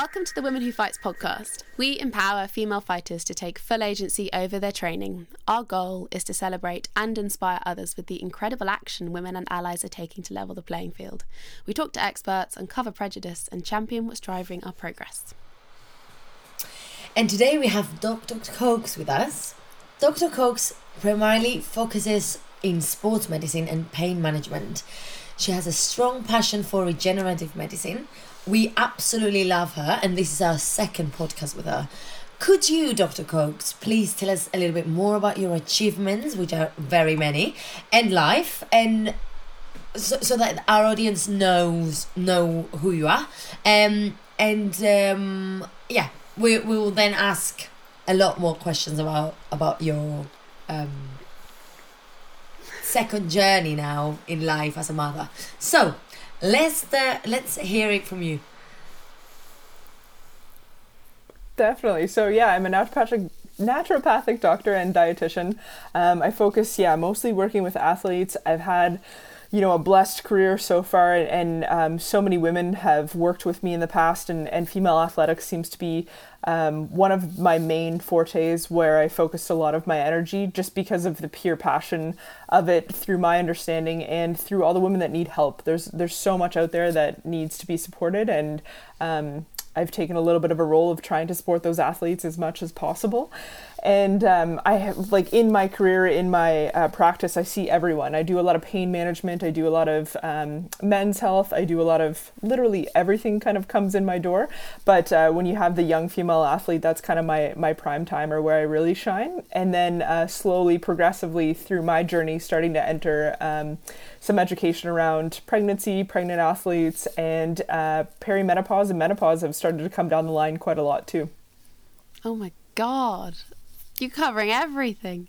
Welcome to the Women Who Fights podcast. We empower female fighters to take full agency over their training. Our goal is to celebrate and inspire others with the incredible action women and allies are taking to level the playing field. We talk to experts, uncover prejudice, and champion what's driving our progress. And today we have Dr. Cokes with us. Dr. Cokes primarily focuses in sports medicine and pain management. She has a strong passion for regenerative medicine. We absolutely love her, and this is our second podcast with her. Could you, Dr. Cokes, please tell us a little bit more about your achievements, which are very many, and life, and so that our audience know who you are. We will then ask a lot more questions about your second journey now in life as a mother. So let's hear it from you. Definitely. So yeah, I'm a naturopathic doctor and dietitian. I focus mostly working with athletes. I've had a blessed career so far, and so many women have worked with me in the past, and female athletics seems to be one of my main fortes where I focused a lot of my energy, just because of the pure passion of it, through my understanding and through all the women that need help. There's so much out there that needs to be supported, and I've taken a little bit of a role of trying to support those athletes as much as possible. And I have, in my career, in my practice, I see everyone. I do a lot of pain management. I do a lot of men's health. I do a lot of literally everything kind of comes in my door. But when you have the young female athlete, that's kind of my prime time, or where I really shine. And then slowly, progressively through my journey, starting to enter some education around pregnancy, pregnant athletes, and perimenopause and menopause have started to come down the line quite a lot too. Oh my God. You're covering everything.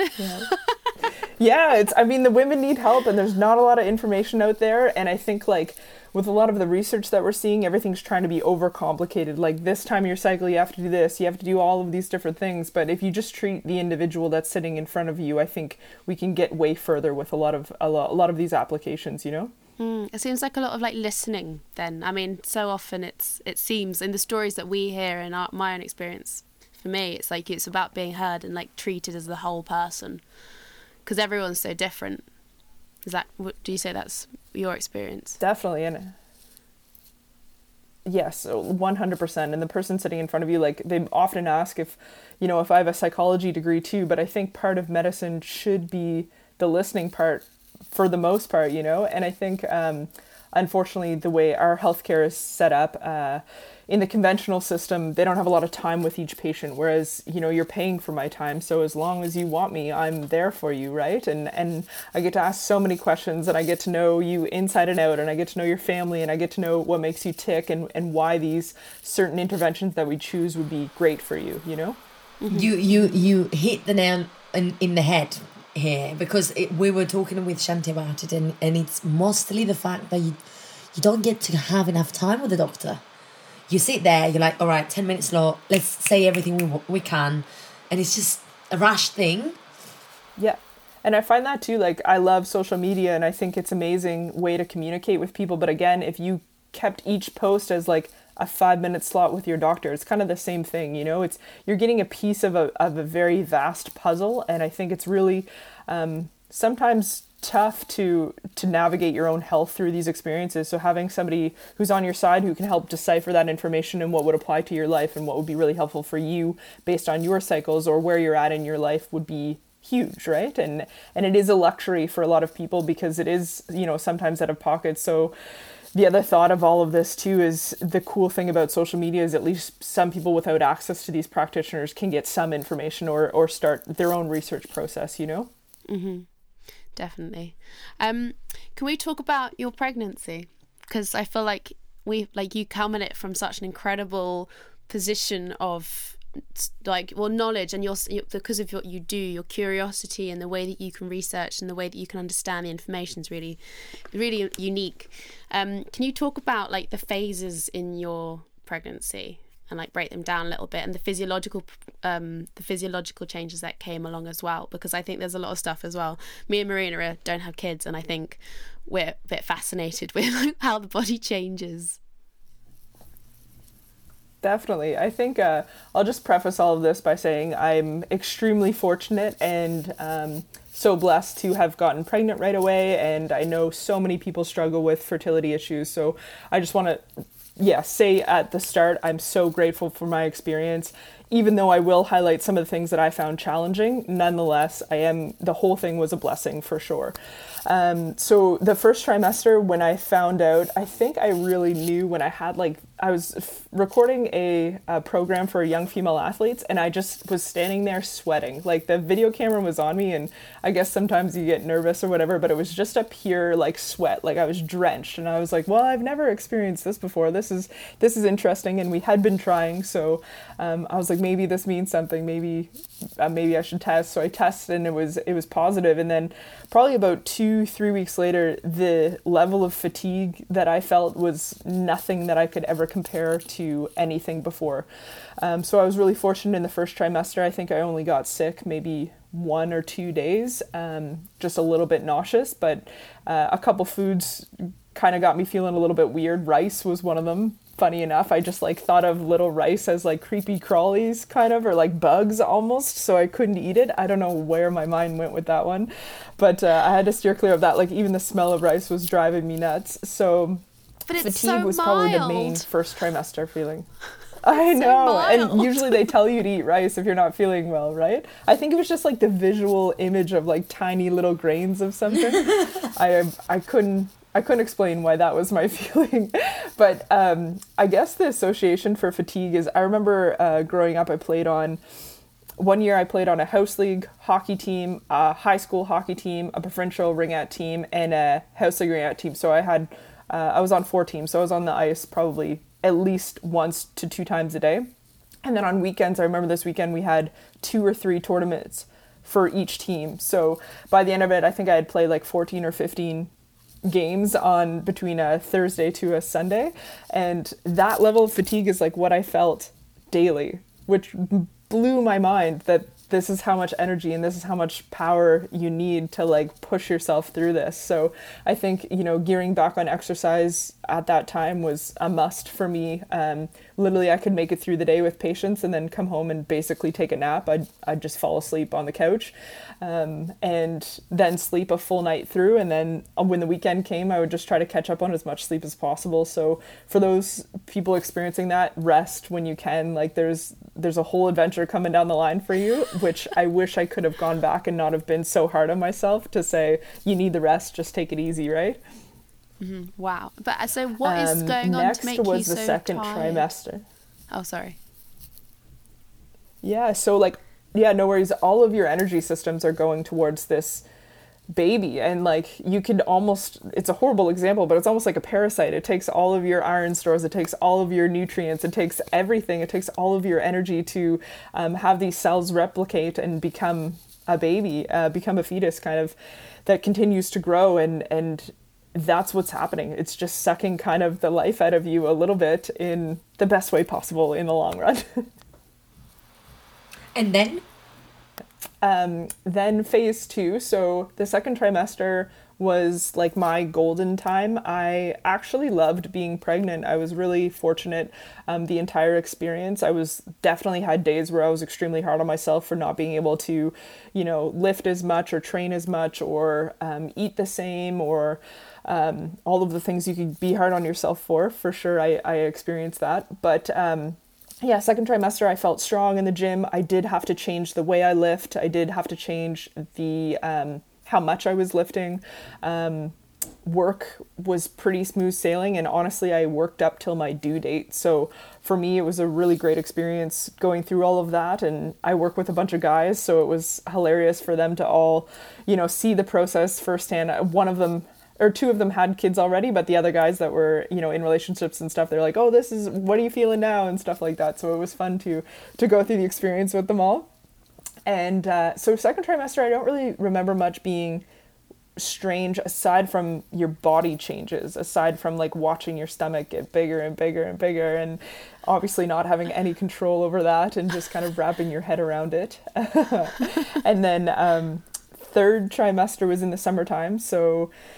Yeah, the women need help, and there's not a lot of information out there. And I think with a lot of the research that we're seeing, everything's trying to be overcomplicated. This time of your cycle, you have to do this, you have to do all of these different things. But if you just treat the individual that's sitting in front of you, I think we can get way further with a lot of these applications, It seems like a lot of listening then. So often it seems in the stories that we hear in my own experience, for me, it's about being heard and treated as the whole person, because everyone's so different. Do you say that's your experience? Definitely. And yes, 100%. And the person sitting in front of you, they often ask if I have a psychology degree too, but I think part of medicine should be the listening part for the most part, and I think unfortunately the way our healthcare is set up, in the conventional system, they don't have a lot of time with each patient, whereas, you're paying for my time. So as long as you want me, I'm there for you, right? And I get to ask so many questions, and I get to know you inside and out, and I get to know your family, and I get to know what makes you tick, and why these certain interventions that we choose would be great for you, Mm-hmm. You hit the nail in the head here, because we were talking with Shanti about it, and it's mostly the fact that you don't get to have enough time with the doctor. You sit there, you're like, all right, 10 minutes slow, let's say everything we can. And it's just a rash thing. Yeah. And I find that too, I love social media, and I think it's an amazing way to communicate with people. But again, if you kept each post as a 5-minute slot with your doctor, it's kind of the same thing, it's, you're getting a piece of a very vast puzzle. And I think it's really sometimes tough to navigate your own health through these experiences. So having somebody who's on your side who can help decipher that information and what would apply to your life and what would be really helpful for you based on your cycles or where you're at in your life would be huge, right? And it is a luxury for a lot of people, because it is, sometimes out of pocket. So the other thought of all of this too is the cool thing about social media is at least some people without access to these practitioners can get some information or start their own research process, Mm-hmm. Definitely. Can we talk about your pregnancy? Because I feel like you come at it from such an incredible position of knowledge, and because of what you do, your curiosity and the way that you can research and the way that you can understand the information is really, really unique. Can you talk about the phases in your pregnancy and break them down a little bit, and the physiological changes that came along as well? Because I think there's a lot of stuff as well. Me and Marina don't have kids, and I think we're a bit fascinated with how the body changes. Definitely. I think I'll just preface all of this by saying I'm extremely fortunate and so blessed to have gotten pregnant right away. And I know so many people struggle with fertility issues. So I just want to, say at the start, I'm so grateful for my experience. Even though I will highlight some of the things that I found challenging, nonetheless, the whole thing was a blessing for sure. So the first trimester, when I found out, I think I really knew when I had I was recording a program for young female athletes, and I just was standing there sweating. Like, the video camera was on me, and I guess sometimes you get nervous or whatever, but it was just a pure sweat. Like, I was drenched, and I was like, well, I've never experienced this before. This is interesting, and we had been trying. So I was like, maybe this means something. Maybe I should test. So I tested, and it was positive. And then probably about 2-3 weeks later, the level of fatigue that I felt was nothing that I could ever compare to anything before. So I was really fortunate in the first trimester. I think I only got sick maybe 1 or 2 days, just a little bit nauseous, but a couple foods kind of got me feeling a little bit weird. Rice was one of them. Funny enough, I just thought of little rice as creepy crawlies kind of, or bugs almost, so I couldn't eat it. I don't know where my mind went with that one, but I had to steer clear of that. Even the smell of rice was driving me nuts. So but it's fatigue so was mild. probably the main first trimester feeling. I so know, mild. and usually they tell you to eat rice if you're not feeling well, right? I think it was just the visual image of tiny little grains of something. I couldn't explain why that was my feeling, but I guess the association for fatigue is, I remember growing up, one year I played on a house league hockey team, a high school hockey team, a provincial ringette team, and a house league ringette team. So I was on 4 teams, so I was on the ice probably at least 1 to 2 times a day. And then on weekends, I remember this weekend we had 2 or 3 tournaments for each team. So by the end of it, I think I had played 14 or 15 games on between a Thursday to a Sunday, and that level of fatigue is what I felt daily, which blew my mind that this is how much energy and this is how much power you need to push yourself through this. So I think, gearing back on exercise at that time was a must for me. Literally, I could make it through the day with patience and then come home and basically take a nap. I'd just fall asleep on the couch, and then sleep a full night through. And then when the weekend came, I would just try to catch up on as much sleep as possible. So for those people experiencing that, rest when you can. There's a whole adventure coming down the line for you, which I wish I could have gone back and not have been so hard on myself to say, you need the rest, just take it easy, right? Mm-hmm. Wow. But so what is going on to make you so tired? Next was the second trimester. Oh, sorry. Yeah, so no worries. All of your energy systems are going towards this baby, and you could almost, it's a horrible example, but it's almost like a parasite. It takes all of your iron stores, it takes all of your nutrients, it takes everything, it takes all of your energy to have these cells replicate and become a baby, become a fetus kind of that continues to grow, and that's what's happening. It's just sucking kind of the life out of you a little bit in the best way possible in the long run. And then phase 2. So the second trimester was my golden time. I actually loved being pregnant. I was really fortunate the entire experience. I was definitely had days where I was extremely hard on myself for not being able to, lift as much or train as much or eat the same or all of the things you could be hard on yourself for sure. I experienced that. But second trimester, I felt strong in the gym. I did have to change the way I lift. I did have to change the how much I was lifting. Work was pretty smooth sailing, and honestly, I worked up till my due date. So for me, it was a really great experience going through all of that. And I work with a bunch of guys, so it was hilarious for them to all, see the process firsthand. One of them, or 2 of them had kids already, but the other guys that were, in relationships and stuff, they're like, oh, what are you feeling now? And stuff like that. So it was fun to go through the experience with them all. And so second trimester, I don't really remember much being strange aside from your body changes, aside from watching your stomach get bigger and bigger and bigger, and obviously not having any control over that and just kind of wrapping your head around it. And then third trimester was in the summertime. So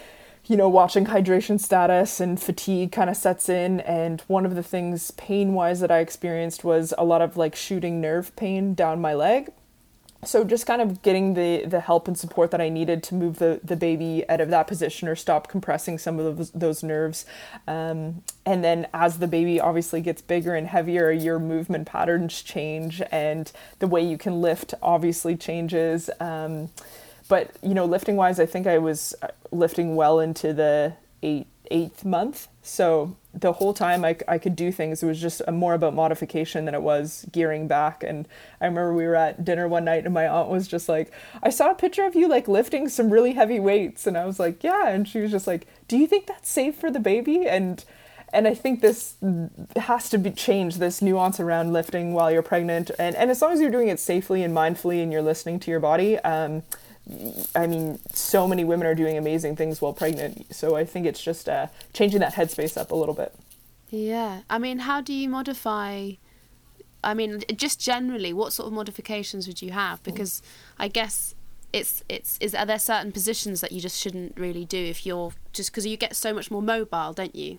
watching hydration status and fatigue kind of sets in. And one of the things pain-wise that I experienced was a lot of like shooting nerve pain down my leg. So just kind of getting the help and support that I needed to move the baby out of that position or stop compressing some of those nerves. And then as the baby obviously gets bigger and heavier, your movement patterns change and the way you can lift obviously changes. But, lifting wise, I think I was lifting well into the eighth month. So the whole time I could do things. It was just more about modification than it was gearing back. And I remember we were at dinner one night and my aunt was just like, I saw a picture of you like lifting some really heavy weights. And I was like, yeah. And she was just like, do you think that's safe for the baby? And I think this has to be changed, this nuance around lifting while you're pregnant. And as long as you're doing it safely and mindfully and you're listening to your body, I mean, so many women are doing amazing things while pregnant. So I think it's just changing that headspace up a little bit. Yeah. I mean, how do you modify... I mean, just generally, what sort of modifications would you have? Because I guess are there certain positions that you just shouldn't really do if you're... Just because you get so much more mobile, don't you?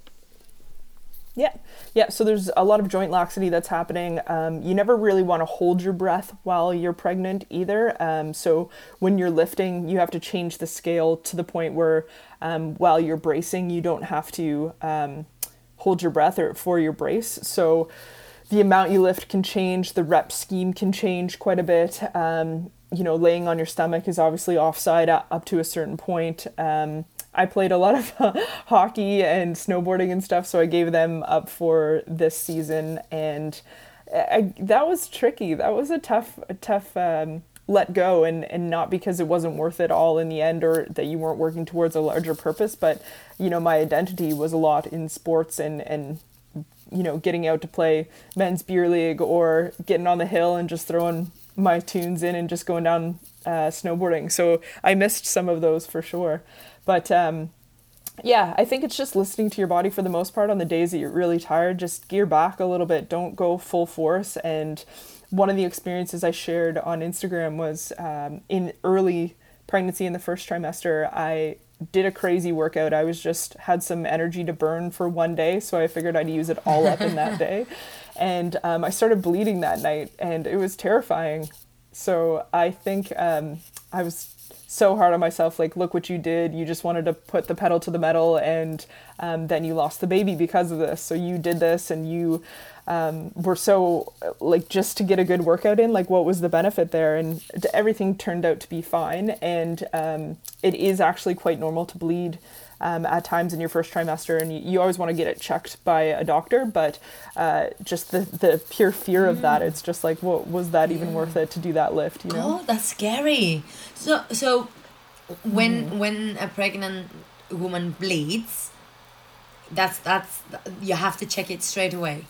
Yeah. So there's a lot of joint laxity that's happening. You never really want to hold your breath while you're pregnant either. So when you're lifting, you have to change the scale to the point where while you're bracing, you don't have to hold your breath or for your brace. So the amount you lift can change. The rep scheme can change quite a bit. Laying on your stomach is obviously offside up to a certain point. I played a lot of hockey and snowboarding and stuff, so I gave them up for this season, and that was tricky. That was a tough let go, and not because it wasn't worth it all in the end or that you weren't working towards a larger purpose, but my identity was a lot in sports and getting out to play men's beer league or getting on the hill and just throwing my tunes in and just going down snowboarding. So I missed some of those for sure. But I think it's just listening to your body for the most part. On the days that you're really tired, just gear back a little bit. Don't go full force. And one of the experiences I shared on Instagram was in early pregnancy in the first trimester, I did a crazy workout. I had some energy to burn for one day, so I figured I'd use it all up in that day. And I started bleeding that night, and it was terrifying. So I think I was so hard on myself, like, look what you did. You just wanted to put the pedal to the metal, and then you lost the baby because of this. So you did this, and you were so, like, just to get a good workout in, like, what was the benefit there? And everything turned out to be fine. And it is actually quite normal to bleed at times in your first trimester, and you always want to get it checked by a doctor, but just the pure fear of that, it's just like, what was that even worth it to do that lift, Oh, that's scary. So when a pregnant woman bleeds, that's you have to check it straight away.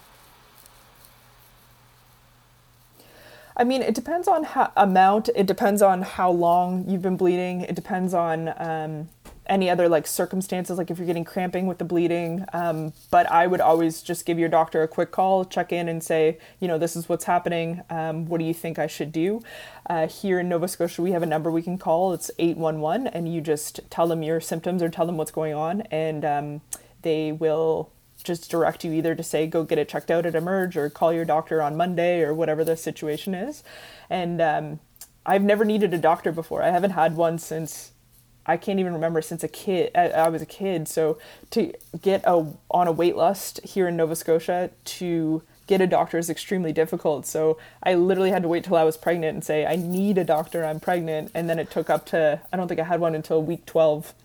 I mean, it depends on amount, it depends on how long you've been bleeding, it depends on any other like circumstances, like if you're getting cramping with the bleeding. But I would always just give your doctor a quick call, check in and say, this is what's happening. What do you think I should do? Here in Nova Scotia, we have a number we can call. It's 811, and you just tell them your symptoms or tell them what's going on, and they will just direct you either to say, go get it checked out at Emerge, or call your doctor on Monday, or whatever the situation is. And I've never needed a doctor before. I haven't had one since, I can't even remember, since I was a kid. So to get on a wait list here in Nova Scotia to get a doctor is extremely difficult. So I literally had to wait till I was pregnant and say, I need a doctor, I'm pregnant. And then it took up to, I don't think I had one until week 12.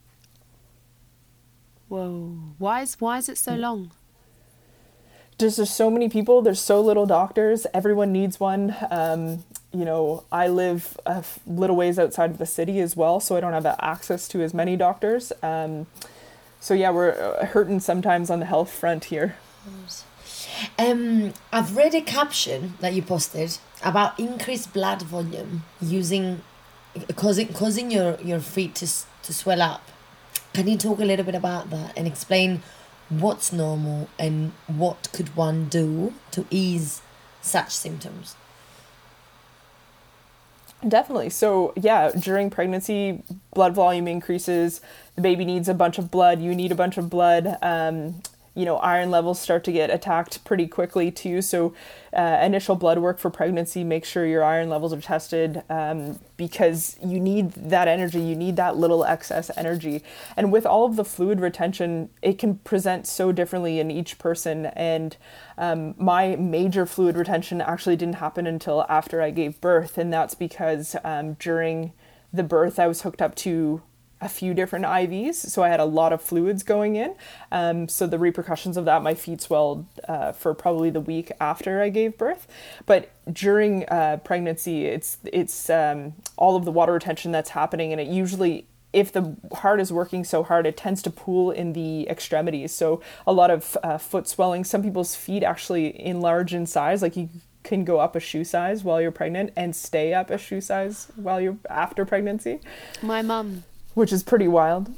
Whoa. Why is it so long? There's so many people, there's so little doctors, everyone needs one. I live a little ways outside of the city as well, so I don't have access to as many doctors. So yeah, we're hurting sometimes on the health front here. I've read a caption that you posted about increased blood volume causing your feet to swell up. Can you talk a little bit about that and explain what's normal and what could one do to ease such symptoms? Definitely. So yeah, during pregnancy, blood volume increases. The baby needs a bunch of blood. You need a bunch of blood. Iron levels start to get attacked pretty quickly too. So initial blood work for pregnancy, make sure your iron levels are tested, because you need that energy. You need that little excess energy. And with all of the fluid retention, it can present so differently in each person. And my major fluid retention actually didn't happen until after I gave birth. And that's because during the birth, I was hooked up to a few different IVs, so I had a lot of fluids going in. So the repercussions of that, my feet swelled for probably the week after I gave birth. But during pregnancy, it's all of the water retention that's happening, and it usually, if the heart is working so hard, it tends to pool in the extremities. So a lot of foot swelling. Some people's feet actually enlarge in size, like you can go up a shoe size while you're pregnant and stay up a shoe size while you're after pregnancy. My mum. Which is pretty wild.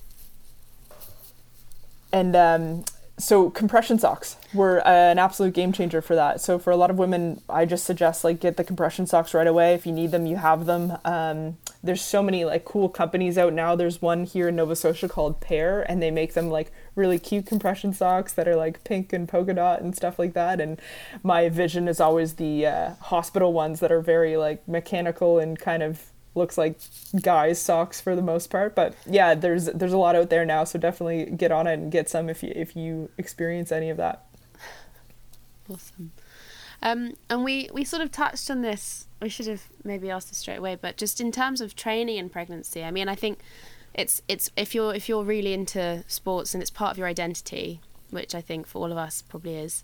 And so compression socks were an absolute game changer for that. So for a lot of women, I just suggest get the compression socks right away. If you need them, you have them. There's so many cool companies out now. There's one here in Nova Scotia called Pear, and they make them really cute compression socks that are pink and polka dot and stuff like that. And my vision is always the hospital ones that are very mechanical and kind of looks like guys' socks for the most part. But yeah, there's a lot out there now, so definitely get on it and get some if you experience any of that. Awesome. And we sort of touched on this. We should have maybe asked this straight away, but just in terms of training in pregnancy, I mean, I think it's if you're really into sports and it's part of your identity, which I think for all of us probably is,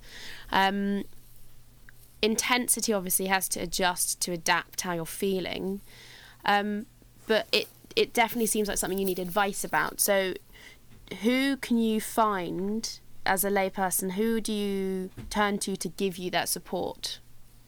intensity obviously has to adjust to adapt how you're feeling. But it definitely seems like something you need advice about. So who can you find as a layperson? Who do you turn to give you that support?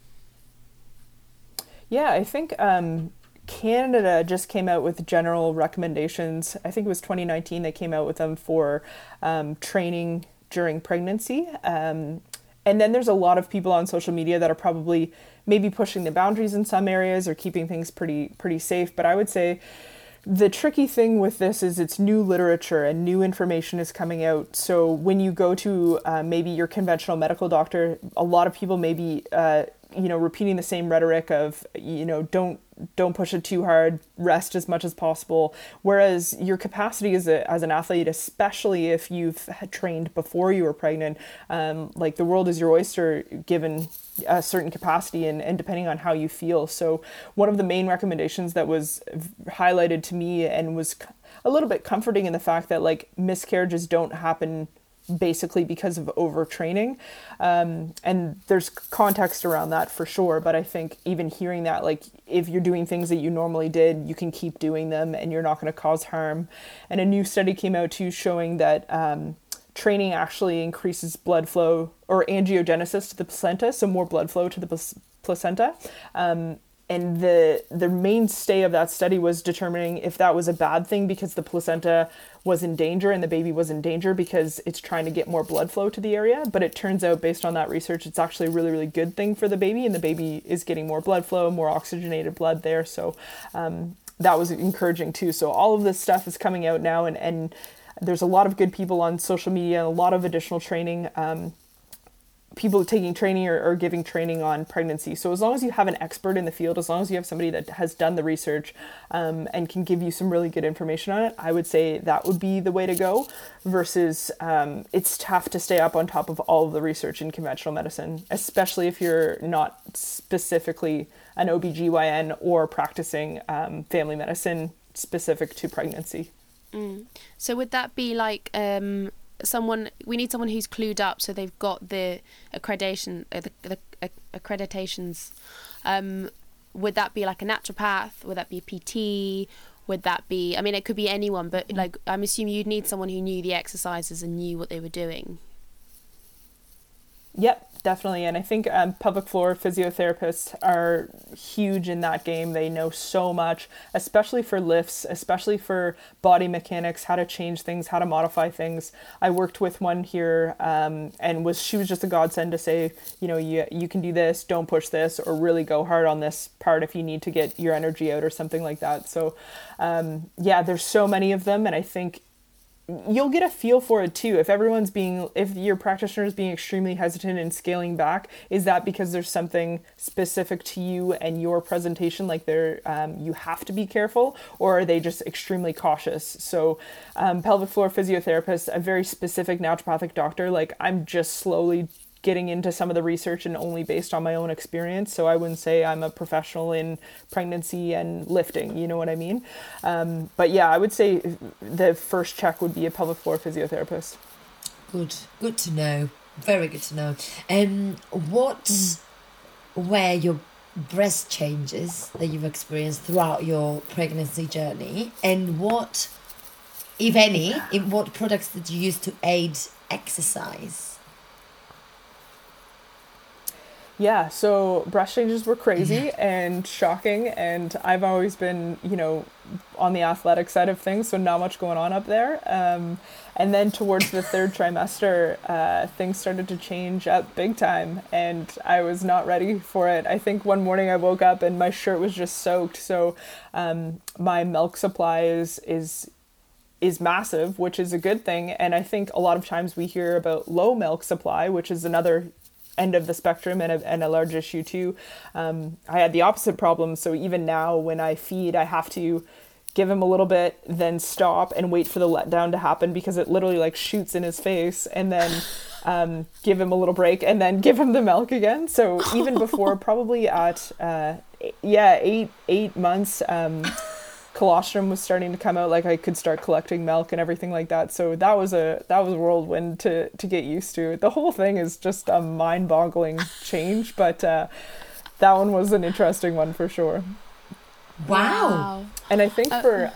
Yeah, I think Canada just came out with general recommendations. I think it was 2019 they came out with them for training during pregnancy. And then there's a lot of people on social media that are probably maybe pushing the boundaries in some areas or keeping things pretty safe. But I would say the tricky thing with this is it's new literature and new information is coming out. So when you go to maybe your conventional medical doctor, a lot of people may be repeating the same rhetoric of, don't push it too hard, rest as much as possible. Whereas your capacity as an athlete, especially if you've trained before you were pregnant, the world is your oyster given a certain capacity and depending on how you feel. So one of the main recommendations that was highlighted to me and was a little bit comforting in the fact that miscarriages don't happen basically because of overtraining. And there's context around that for sure. But I think even hearing that, if you're doing things that you normally did, you can keep doing them and you're not going to cause harm. And a new study came out too showing that training actually increases blood flow or angiogenesis to the placenta, so more blood flow to the placenta. And the mainstay of that study was determining if that was a bad thing because the placenta was in danger and the baby was in danger because it's trying to get more blood flow to the area. But it turns out, based on that research, it's actually a really, really good thing for the baby, and the baby is getting more blood flow, more oxygenated blood there. So that was encouraging too. So all of this stuff is coming out now, and there's a lot of good people on social media and a lot of additional training. People taking training or giving training on pregnancy. So as long as you have an expert in the field, as long as you have somebody that has done the research and can give you some really good information on it, I would say that would be the way to go versus it's tough to stay up on top of all of the research in conventional medicine, especially if you're not specifically an OBGYN or practicing family medicine specific to pregnancy. So would that be we need someone who's clued up, so they've got the accreditations. Would that be a naturopath? Would that be a PT? Would that be? I mean, it could be anyone, but I'm assuming you'd need someone who knew the exercises and knew what they were doing. Yep, definitely. And I think pelvic floor physiotherapists are huge in that game. They know so much, especially for lifts, especially for body mechanics, how to change things, how to modify things. I worked with one here and she was just a godsend to say, you can do this, don't push this, or really go hard on this part if you need to get your energy out or something like that. So there's so many of them. And I think you'll get a feel for it too. If your practitioner is being extremely hesitant and scaling back, is that because there's something specific to you and your presentation, like you have to be careful, or are they just extremely cautious? So pelvic floor physiotherapist, a very specific naturopathic doctor, like I'm just slowly getting into some of the research and only based on my own experience. So I wouldn't say I'm a professional in pregnancy and lifting, you know what I mean? But yeah, I would say the first check would be a pelvic floor physiotherapist. Good to know. Very good to know. What were your breast changes that you've experienced throughout your pregnancy journey? And what, if any, what products did you use to aid exercise? Yeah, so breast changes were crazy and shocking, and I've always been, on the athletic side of things, so not much going on up there. And then towards the third trimester, things started to change up big time, and I was not ready for it. I think one morning I woke up and my shirt was just soaked, so my milk supply is massive, which is a good thing. And I think a lot of times we hear about low milk supply, which is another end of the spectrum and a large issue too. I had the opposite problem. So even now when I feed, I have to give him a little bit, then stop and wait for the letdown to happen, because it literally like shoots in his face, and then give him a little break and then give him the milk again. So even before, probably at 8 months, colostrum was starting to come out, like I could start collecting milk and everything like that. So that was a whirlwind to get used to. The whole thing is just a mind-boggling change, but that one was an interesting one for sure. Wow. And I think for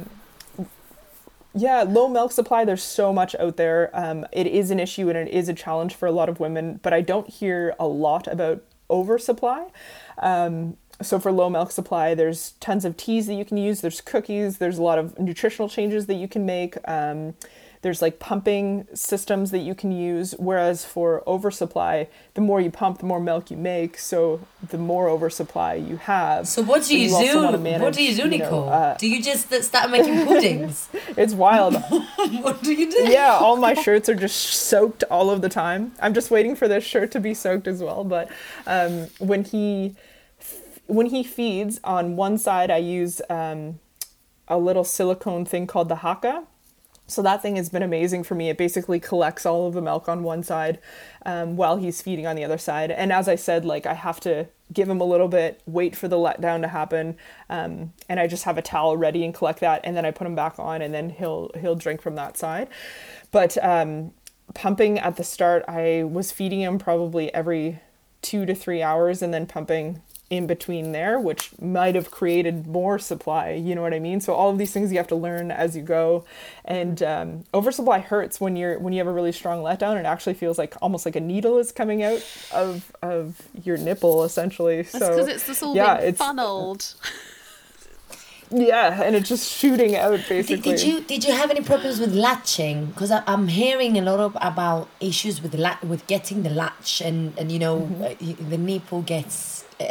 low milk supply, there's so much out there. It is an issue and it is a challenge for a lot of women, but I don't hear a lot about oversupply. So for low milk supply, there's tons of teas that you can use. There's cookies. There's a lot of nutritional changes that you can make. There's like pumping systems that you can use. Whereas for oversupply, the more you pump, the more milk you make. So the more oversupply you have. So what do you do? What do you do, Nicole? Do you just start making puddings? It's wild. What do you do? Yeah, all my shirts are just soaked all of the time. I'm just waiting for this shirt to be soaked as well. But when he feeds, on one side I use a little silicone thing called the Haka. So that thing has been amazing for me. It basically collects all of the milk on one side while he's feeding on the other side. And as I said, like I have to give him a little bit, wait for the letdown to happen. And I just have a towel ready and collect that. And then I put him back on, and then he'll drink from that side. But pumping at the start, I was feeding him probably every 2 to 3 hours and then pumping in between there, which might have created more supply, you know what I mean? So all of these things you have to learn as you go. And oversupply hurts when you have a really strong letdown. It actually feels like almost like a needle is coming out of your nipple, essentially. That's because it's just all being funneled. Yeah, and it's just shooting out basically. Did you have any problems with latching? Because I'm hearing a lot about issues with getting the latch, and the nipple gets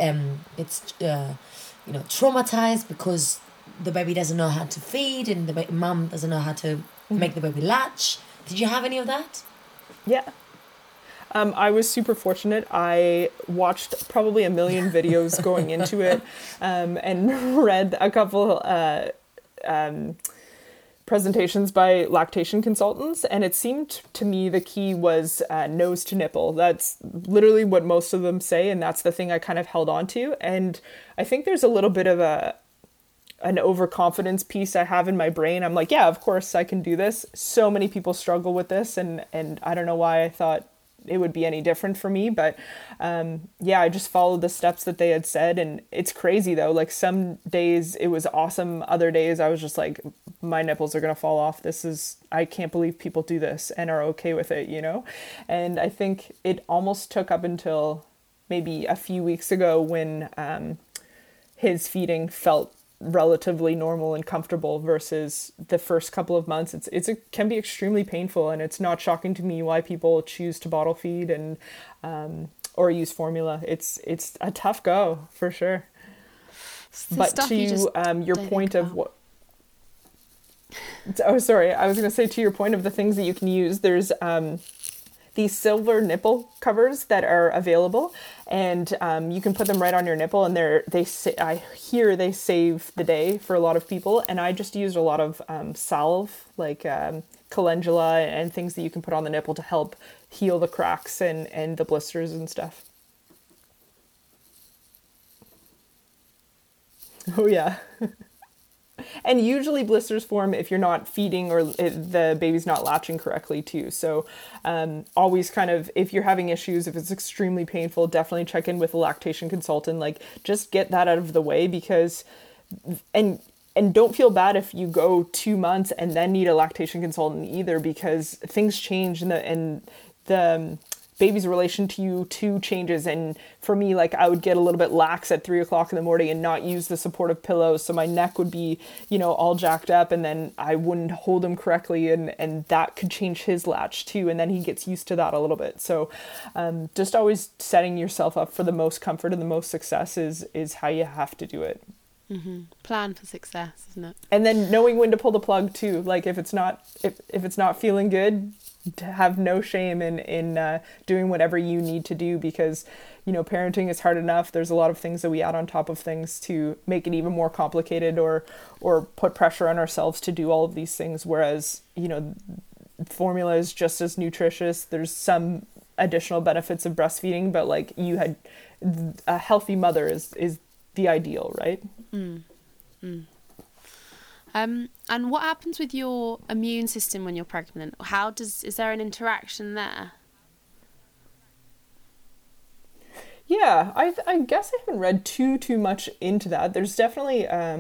traumatized because the baby doesn't know how to feed, and the mom doesn't know how to make the baby latch. Did you have any of that? Yeah. I was super fortunate. I watched probably a million videos going into it, and read a couple presentations by lactation consultants, and it seemed to me the key was nose to nipple. That's literally what most of them say, and that's the thing I kind of held on to. And I think there's a little bit of an overconfidence piece I have in my brain. I'm like, yeah, of course I can do this. So many people struggle with this, and I don't know why I thought it would be any different for me. But yeah, I just followed the steps that they had said, and it's crazy though. Like some days it was awesome, other days I was just like, my nipples are gonna fall off. I can't believe people do this and are okay with it, you know? And I think it almost took up until maybe a few weeks ago when his feeding felt relatively normal and comfortable versus the first couple of months. It can be extremely painful, and it's not shocking to me why people choose to bottle feed and or use formula. It's a tough go for sure. But to your point of what I was going to say, to your point of the things that you can use, there's these silver nipple covers that are available, and you can put them right on your nipple, and I hear they save the day for a lot of people. And I just used a lot of salve, like calendula and things that you can put on the nipple to help heal the cracks and the blisters and stuff. Oh yeah. And usually blisters form if you're not feeding or the baby's not latching correctly too. So always kind of, if you're having issues, if it's extremely painful, definitely check in with a lactation consultant. Like, just get that out of the way, because, and don't feel bad if you go 2 months and then need a lactation consultant either, because things change and the baby's relation to you too changes. And for me, like, I would get a little bit lax at 3 o'clock in the morning and not use the supportive pillows. So my neck would be, all jacked up, and then I wouldn't hold him correctly. And that could change his latch too. And then he gets used to that a little bit. So just always setting yourself up for the most comfort and the most success is how you have to do it. Mm-hmm. Plan for success, isn't it? And then knowing when to pull the plug too. Like, if it's not feeling good, to have no shame in doing whatever you need to do, because parenting is hard enough. There's a lot of things that we add on top of things to make it even more complicated, or put pressure on ourselves to do all of these things, whereas formula is just as nutritious. There's some additional benefits of breastfeeding, but like, a healthy mother is the ideal, right? And what happens with your immune system when you're pregnant? Is there an interaction there? Yeah, I guess I haven't read too much into that. There's definitely,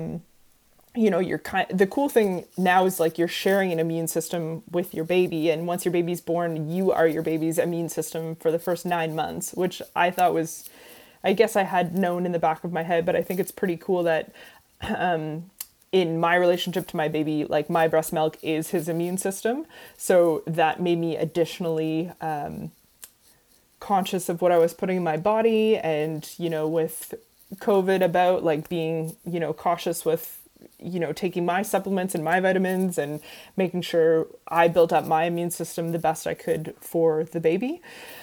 the cool thing now is, like, you're sharing an immune system with your baby. And once your baby's born, you are your baby's immune system for the first 9 months, which I thought was, I guess I had known in the back of my head, but I think it's pretty cool that, in my relationship to my baby, like, my breast milk is his immune system. So that made me additionally conscious of what I was putting in my body, and, with COVID, about like being, cautious with, taking my supplements and my vitamins, and making sure I built up my immune system the best I could for the baby.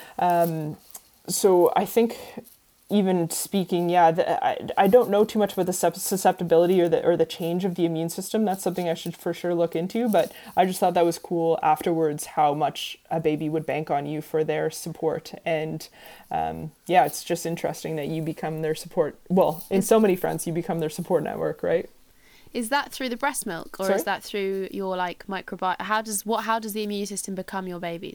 So I think, even speaking, I don't know too much about the susceptibility or the change of the immune system. That's something I should for sure look into. But I just thought that was cool afterwards, how much a baby would bank on you for their support. And it's just interesting that you become their support. Well, in so many fronts, you become their support network, right? Is that through the breast milk, or is that through your microbiome? How does the immune system become your baby's?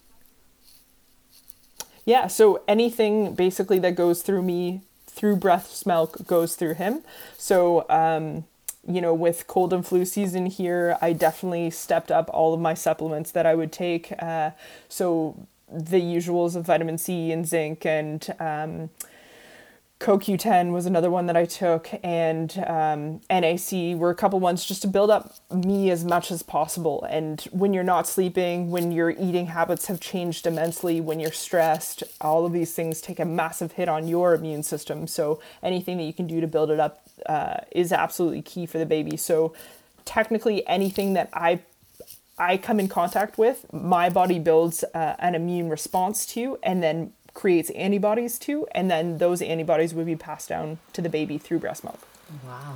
Yeah, so anything basically that goes through me, through breast milk, goes through him. So, with cold and flu season here, I definitely stepped up all of my supplements that I would take. So the usuals of vitamin C and zinc, and CoQ10 was another one that I took, and NAC were a couple ones just to build up me as much as possible. And when you're not sleeping, when your eating habits have changed immensely, when you're stressed, all of these things take a massive hit on your immune system. So anything that you can do to build it up is absolutely key for the baby. So technically anything that I come in contact with, my body builds an immune response to, and then creates antibodies to, and then those antibodies would be passed down to the baby through breast milk. Wow.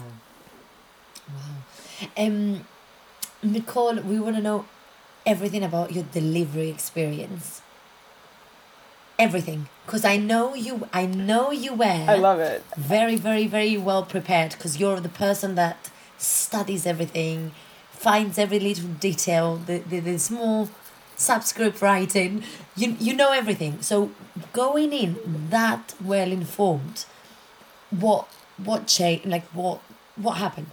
Nicole, we want to know everything about your delivery experience. Everything, because I know you were. I love it. Very, very, very well prepared, because you're the person that studies everything, finds every little detail, the small subscript writing. You know everything. So going in that well informed, what changed? Like what happened?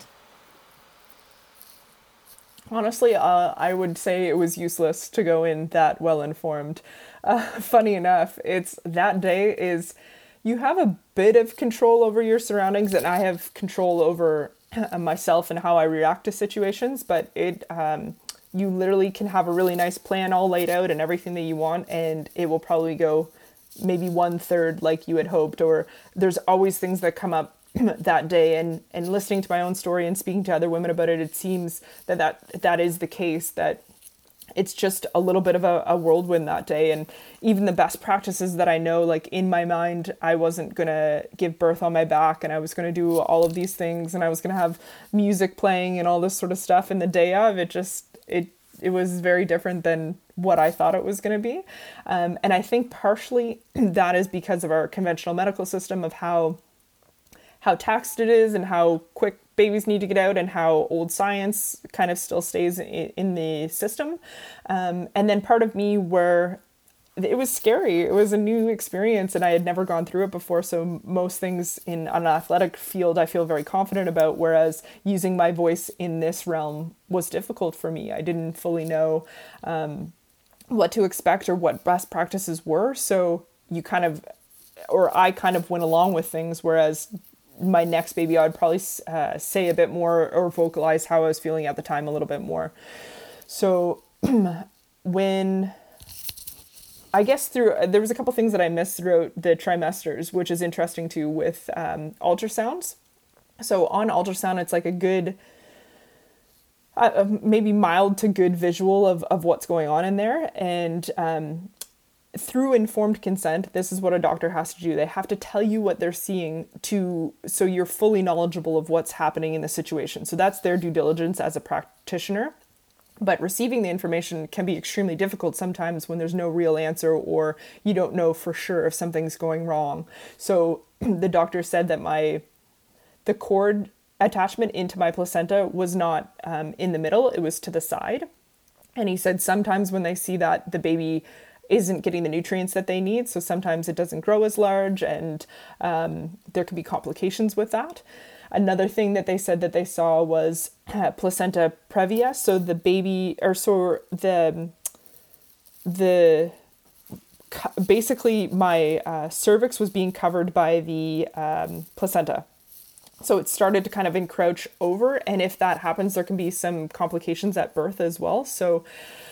Honestly, I would say it was useless to go in that well informed. Funny enough, it's that day is you have a bit of control over your surroundings, and I have control over myself and how I react to situations. But you literally can have a really nice plan all laid out and everything that you want, and it will probably go maybe 1/3 like you had hoped. Or there's always things that come up that day, and listening to my own story and speaking to other women about it, it seems that is the case, that it's just a little bit of a whirlwind that day. And even the best practices that I know, like in my mind, I wasn't gonna give birth on my back, and I was gonna do all of these things, and I was gonna have music playing and all this sort of stuff. And the day of, it was very different than what I thought it was going to be. And I think partially that is because of our conventional medical system, of how taxed it is and how quick babies need to get out, and how old science kind of still stays in the system. And then part of me where it was scary. It was a new experience, and I had never gone through it before. So most things in an athletic field I feel very confident about, whereas using my voice in this realm was difficult for me. I didn't fully know what to expect or what best practices were. So I kind of went along with things, whereas my next baby, I would probably say a bit more or vocalize how I was feeling at the time a little bit more. So when I guess there was a couple things that I missed throughout the trimesters, which is interesting too with ultrasounds. So on ultrasound, it's like a good, maybe mild to good visual of what's going on in there. And through informed consent, this is what a doctor has to do. They have to tell you what they're seeing so you're fully knowledgeable of what's happening in the situation. So that's their due diligence as a practitioner. But receiving the information can be extremely difficult sometimes when there's no real answer, or you don't know for sure if something's going wrong. So the doctor said that the cord attachment into my placenta was not in the middle, it was to the side. And he said sometimes when they see that, the baby isn't getting the nutrients that they need, so sometimes it doesn't grow as large, and there can be complications with that. Another thing that they said that they saw was placenta previa. So the baby, basically my cervix was being covered by the placenta. So it started to kind of encroach over. And if that happens, there can be some complications at birth as well. So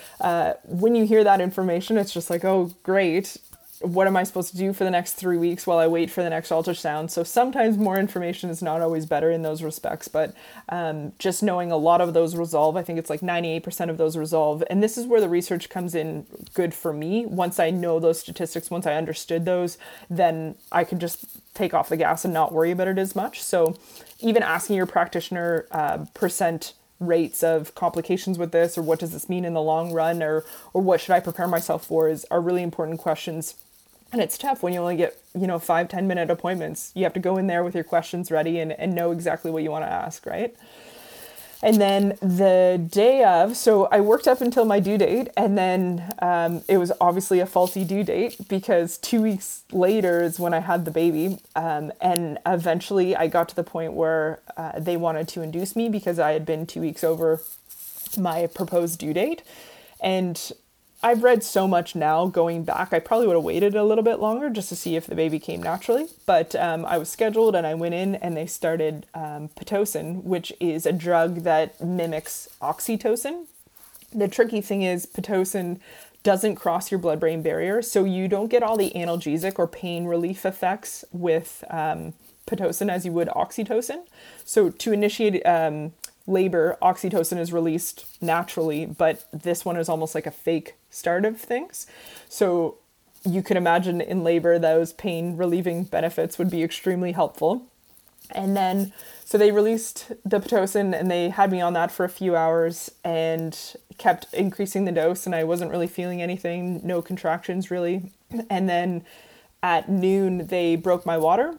when you hear that information, it's just like, oh, great. What am I supposed to do for the next 3 weeks while I wait for the next ultrasound? So sometimes more information is not always better in those respects, but just knowing a lot of those resolve, I think it's like 98% of those resolve. And this is where the research comes in good for me. Once I know those statistics, once I understood those, then I can just take off the gas and not worry about it as much. So even asking your practitioner percent rates of complications with this, or what does this mean in the long run, or what should I prepare myself for, are really important questions. And it's tough when you only get, 5-10 minute appointments. You have to go in there with your questions ready and know exactly what you want to ask, right? And then the day of, so I worked up until my due date, and then it was obviously a faulty due date, because 2 weeks later is when I had the baby. And eventually I got to the point where they wanted to induce me, because I had been 2 weeks over my proposed due date. And I've read so much now going back, I probably would have waited a little bit longer just to see if the baby came naturally. But I was scheduled, and I went in, and they started Pitocin, which is a drug that mimics oxytocin. The tricky thing is Pitocin doesn't cross your blood-brain barrier, so you don't get all the analgesic or pain relief effects with Pitocin as you would oxytocin. So to initiate labor, oxytocin is released naturally, but this one is almost like a fake start of things. So you can imagine in labor, those pain relieving benefits would be extremely helpful. And then, so they released the Pitocin, and they had me on that for a few hours and kept increasing the dose, and I wasn't really feeling anything, no contractions really. And then at noon, they broke my water,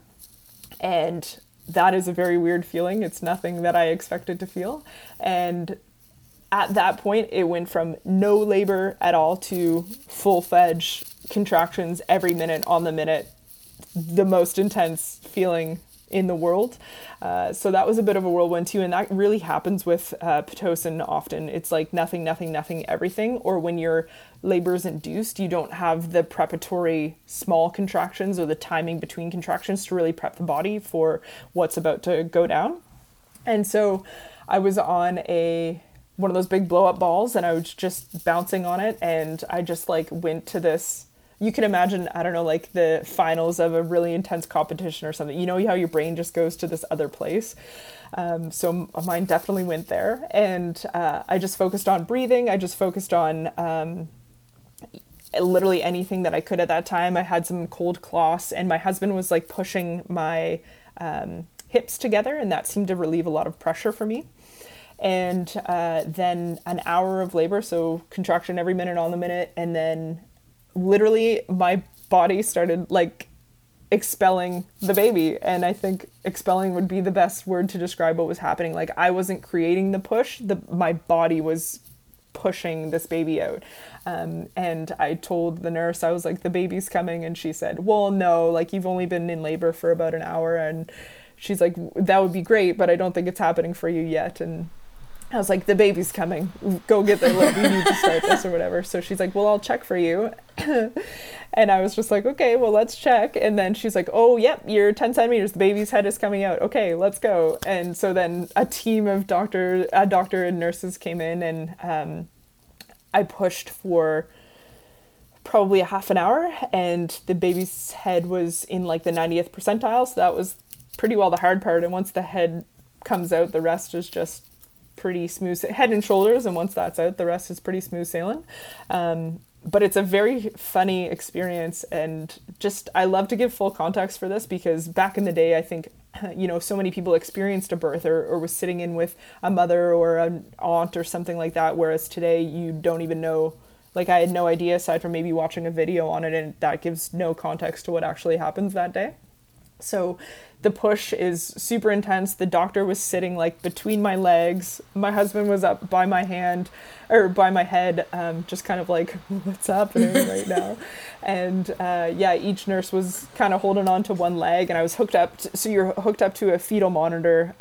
and that is a very weird feeling. It's nothing that I expected to feel. And at that point, it went from no labor at all to full-fledged contractions every minute on the minute, the most intense feeling in the world. So that was a bit of a whirlwind too. And that really happens with Pitocin often. It's like nothing, nothing, nothing, everything. Or when your labor is induced, you don't have the preparatory small contractions or the timing between contractions to really prep the body for what's about to go down. And so I was on one of those big blow up balls and I was just bouncing on it. And I just like went to this, you can imagine, I don't know, like the finals of a really intense competition or something. You know how your brain just goes to this other place? So mine definitely went there. And I just focused on breathing. I just focused on literally anything that I could at that time. I had some cold cloths and my husband was like pushing my hips together, and that seemed to relieve a lot of pressure for me. And then an hour of labor, so contraction every minute on the minute, and then literally my body started like expelling the baby. And I think expelling would be the best word to describe what was happening. Like I wasn't creating the push, my body was pushing this baby out. And I told the nurse, I was like, the baby's coming. And she said, well, no, like you've only been in labor for about an hour. And she's like, that would be great, but I don't think it's happening for you yet. And I was like, the baby's coming. Go get there. Like, we need to start this or whatever. So she's like, well, I'll check for you. And I was just like, okay, well, let's check. And then she's like, oh, yep, you're 10 centimeters. The baby's head is coming out. Okay, let's go. And so then a team of doctor and nurses came in, and I pushed for probably a half an hour, and the baby's head was in like the 90th percentile. So that was pretty well the hard part. And once the head comes out, the rest is just pretty smooth, head and shoulders, and once that's out, the rest is pretty smooth sailing. But it's a very funny experience, and just I love to give full context for this because back in the day, I think, you know, so many people experienced a birth or was sitting in with a mother or an aunt or something like that, whereas today you don't even know. Like I had no idea aside from maybe watching a video on it, and that gives no context to what actually happens that day. So the push is super intense. The doctor was sitting like between my legs. My husband was up by my hand or by my head, just kind of like, what's happening right now? And each nurse was kind of holding on to one leg, and I was hooked up. So you're hooked up to a fetal monitor,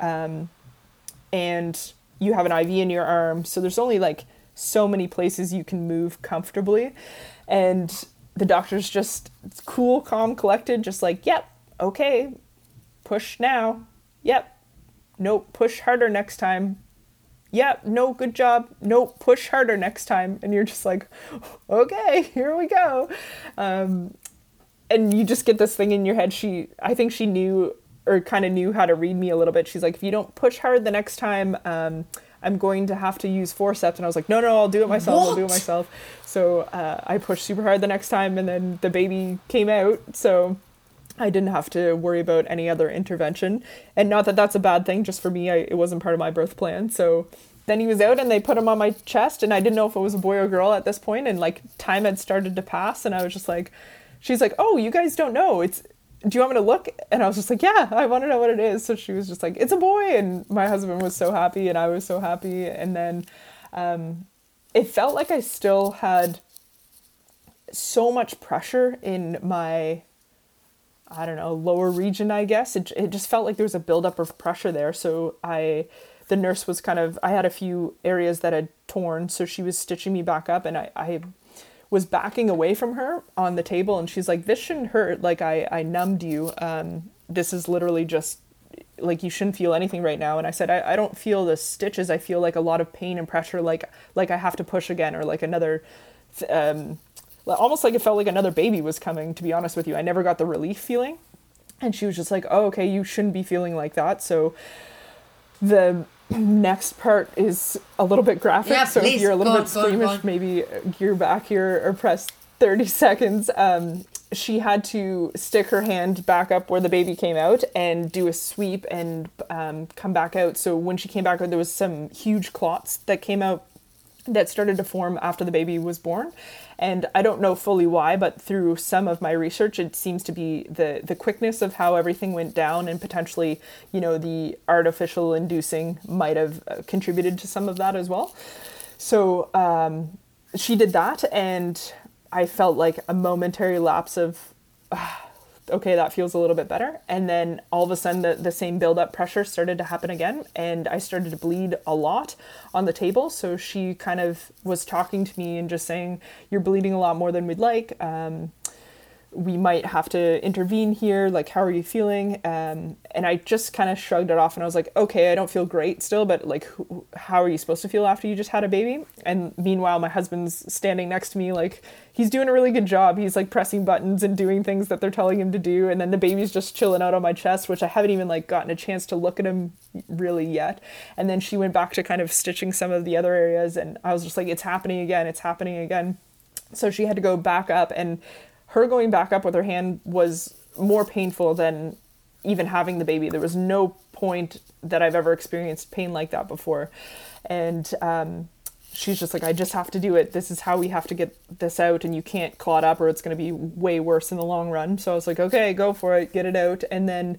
and you have an IV in your arm. So there's only like so many places you can move comfortably. And the doctor's just cool, calm, collected, just like, yep, okay, push now. Yep. Nope. Push harder next time. Yep. No, good job. Nope. Push harder next time. And you're just like, okay, here we go. And you just get this thing in your head. I think she knew or kind of knew how to read me a little bit. She's like, if you don't push hard the next time, I'm going to have to use forceps. And I was like, no, I'll do it myself. I'll do it myself. So I pushed super hard the next time, and then the baby came out. So I didn't have to worry about any other intervention. And not that that's a bad thing, just for me, it wasn't part of my birth plan. So then he was out, and they put him on my chest, and I didn't know if it was a boy or girl at this point, and like time had started to pass, and I was just like, she's like, oh, you guys don't know. Do you want me to look? And I was just like, yeah, I want to know what it is. So she was just like, it's a boy. And my husband was so happy, and I was so happy. And then it felt like I still had so much pressure in my, I don't know, lower region, I guess. It just felt like there was a buildup of pressure there. So the nurse was I had a few areas that had torn, so she was stitching me back up, and I was backing away from her on the table, and she's like, this shouldn't hurt. Like I numbed you. This is literally just like, you shouldn't feel anything right now. And I said, I don't feel the stitches. I feel like a lot of pain and pressure, like I have to push again, or like another, almost like it felt like another baby was coming, to be honest with you. I never got the relief feeling. And she was just like, oh, okay, you shouldn't be feeling like that. So the next part is a little bit graphic. Yeah, so if you're a little bit squeamish, maybe gear back here or press 30 seconds. She had to stick her hand back up where the baby came out and do a sweep and come back out. So when she came back out, there was some huge clots that came out that started to form after the baby was born. And I don't know fully why, but through some of my research, it seems to be the quickness of how everything went down, and potentially, the artificial inducing might have contributed to some of that as well. So she did that, and I felt like a momentary lapse of, okay, that feels a little bit better. And then all of a sudden the same build-up pressure started to happen again, and I started to bleed a lot on the table. So she kind of was talking to me and just saying, you're bleeding a lot more than we'd like. We might have to intervene here. Like, how are you feeling? And I just kind of shrugged it off, and I was like, okay, I don't feel great still, but like, how are you supposed to feel after you just had a baby? And meanwhile, my husband's standing next to me, like, he's doing a really good job. He's like pressing buttons and doing things that they're telling him to do. And then the baby's just chilling out on my chest, which I haven't even like gotten a chance to look at him really yet. And then she went back to kind of stitching some of the other areas, and I was just like, it's happening again. It's happening again. So she had to go back up, and her going back up with her hand was more painful than even having the baby. There was no point that I've ever experienced pain like that before. And she's just like, I just have to do it. This is how we have to get this out, and you can't clot up or it's going to be way worse in the long run. So I was like, okay, go for it, get it out. And then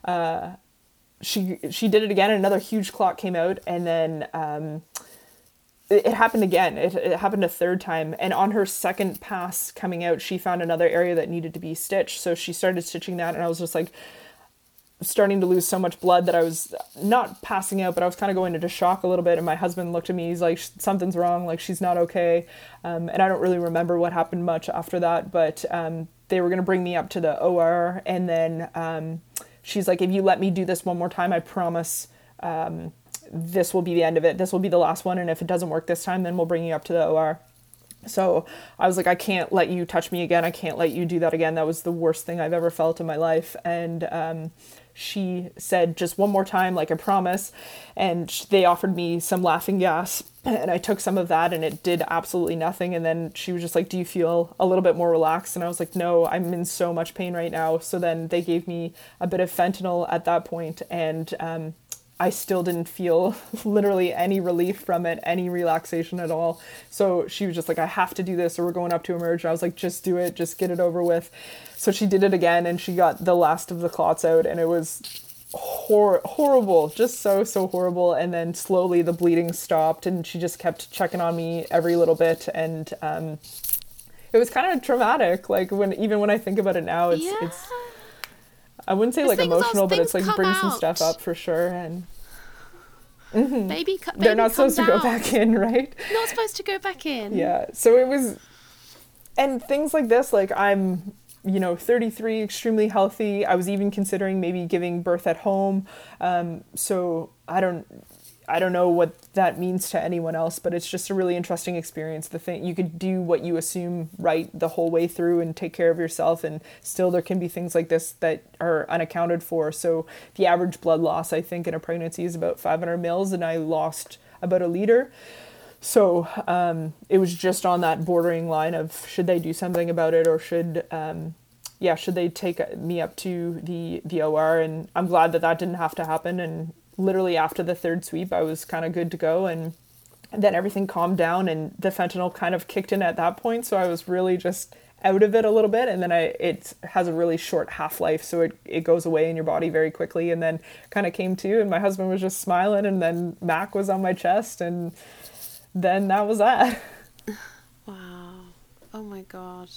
she did it again, and another huge clot came out, and then it happened again. It happened a third time. And on her second pass coming out, she found another area that needed to be stitched. So she started stitching that, and I was just like starting to lose so much blood that I was not passing out, but I was kind of going into shock a little bit. And my husband looked at me, he's like, something's wrong, like she's not okay. And I don't really remember what happened much after that, but they were going to bring me up to the OR. And then she's like, if you let me do this one more time, I promise this will be the end of it. This will be the last one. And if it doesn't work this time, then we'll bring you up to the OR. So I was like, I can't let you touch me again. I can't let you do that again. That was the worst thing I've ever felt in my life. And she said, just one more time, like I promise. And they offered me some laughing gas, and I took some of that, and it did absolutely nothing. And then she was just like, do you feel a little bit more relaxed? And I was like, no, I'm in so much pain right now. So then they gave me a bit of fentanyl at that point, and I still didn't feel literally any relief from it, any relaxation at all. So she was just like, I have to do this or we're going up to emerge. And I was like, just do it, just get it over with. So she did it again, and she got the last of the clots out, and it was horrible, just so horrible. And then slowly the bleeding stopped, and she just kept checking on me every little bit. And it was kind of traumatic. Like even when I think about it now, it's I wouldn't say like emotional, but it's like brings some stuff up for sure. And baby they're not supposed to go back in, right? Not supposed to go back in. Yeah. So it was, and things like this, like I'm, 33, extremely healthy. I was even considering maybe giving birth at home. So I don't know what that means to anyone else, but it's just a really interesting experience. The thing, you could do what you assume right the whole way through and take care of yourself, and still there can be things like this that are unaccounted for. So the average blood loss, I think, in a pregnancy is about 500 mils, and I lost about a liter. So it was just on that bordering line of, should they do something about it, or should they take me up to the OR? And I'm glad that didn't have to happen. And literally after the third sweep, I was kind of good to go. And then everything calmed down, and the fentanyl kind of kicked in at that point. So I was really just out of it a little bit. And then it has a really short half-life. So it goes away in your body very quickly, and then kind of came to, and my husband was just smiling, and then Mac was on my chest, and then that was that. Wow. Oh my God.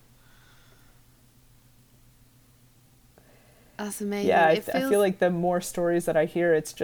That's amazing. Yeah, I feel like the more stories that I hear, it's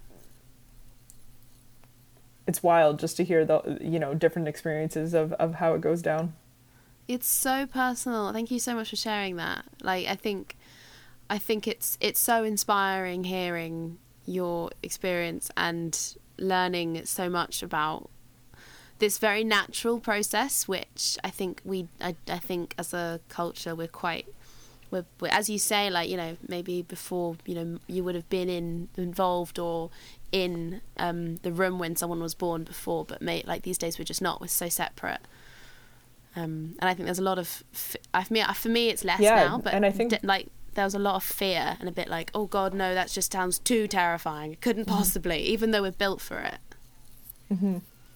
wild just to hear the, different experiences of how it goes down. It's so personal. Thank you so much for sharing that. Like, I think it's so inspiring hearing your experience and learning so much about this very natural process, which I think I think as a culture we're as you say, like, maybe before, you would have been involved or in the room when someone was born before, but like these days we're just not. We're so separate. And I think there's a lot of for me it's less now, but and I think like there was a lot of fear and a bit like, oh God, no, that just sounds too terrifying. It couldn't possibly, even though we're built for it. Mm-hmm.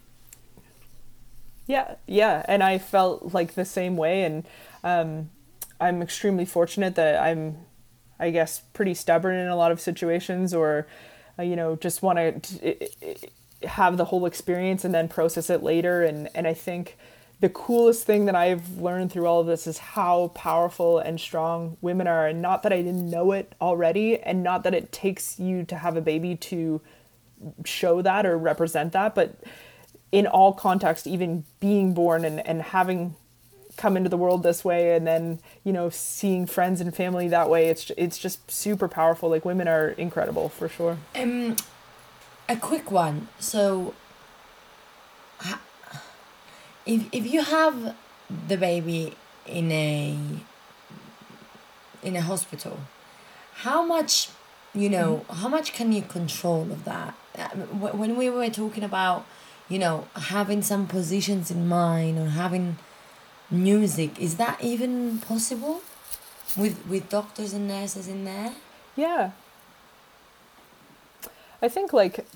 Yeah, and I felt like the same way, and I'm extremely fortunate that I'm, I guess, pretty stubborn in a lot of situations, or just want to. have the whole experience and then process it later. And I think the coolest thing that I've learned through all of this is how powerful and strong women are. And not that I didn't know it already, and not that it takes you to have a baby to show that or represent that, but in all context, even being born and having come into the world this way, and then, you know, seeing friends and family that way, it's just super powerful. Like, women are incredible for sure. A quick one. So if you have the baby in a hospital, how much, you know, how much can you control of that? When we were talking about, you know, having some positions in mind or having music, is that even possible with doctors and nurses in there? Yeah. I think, like,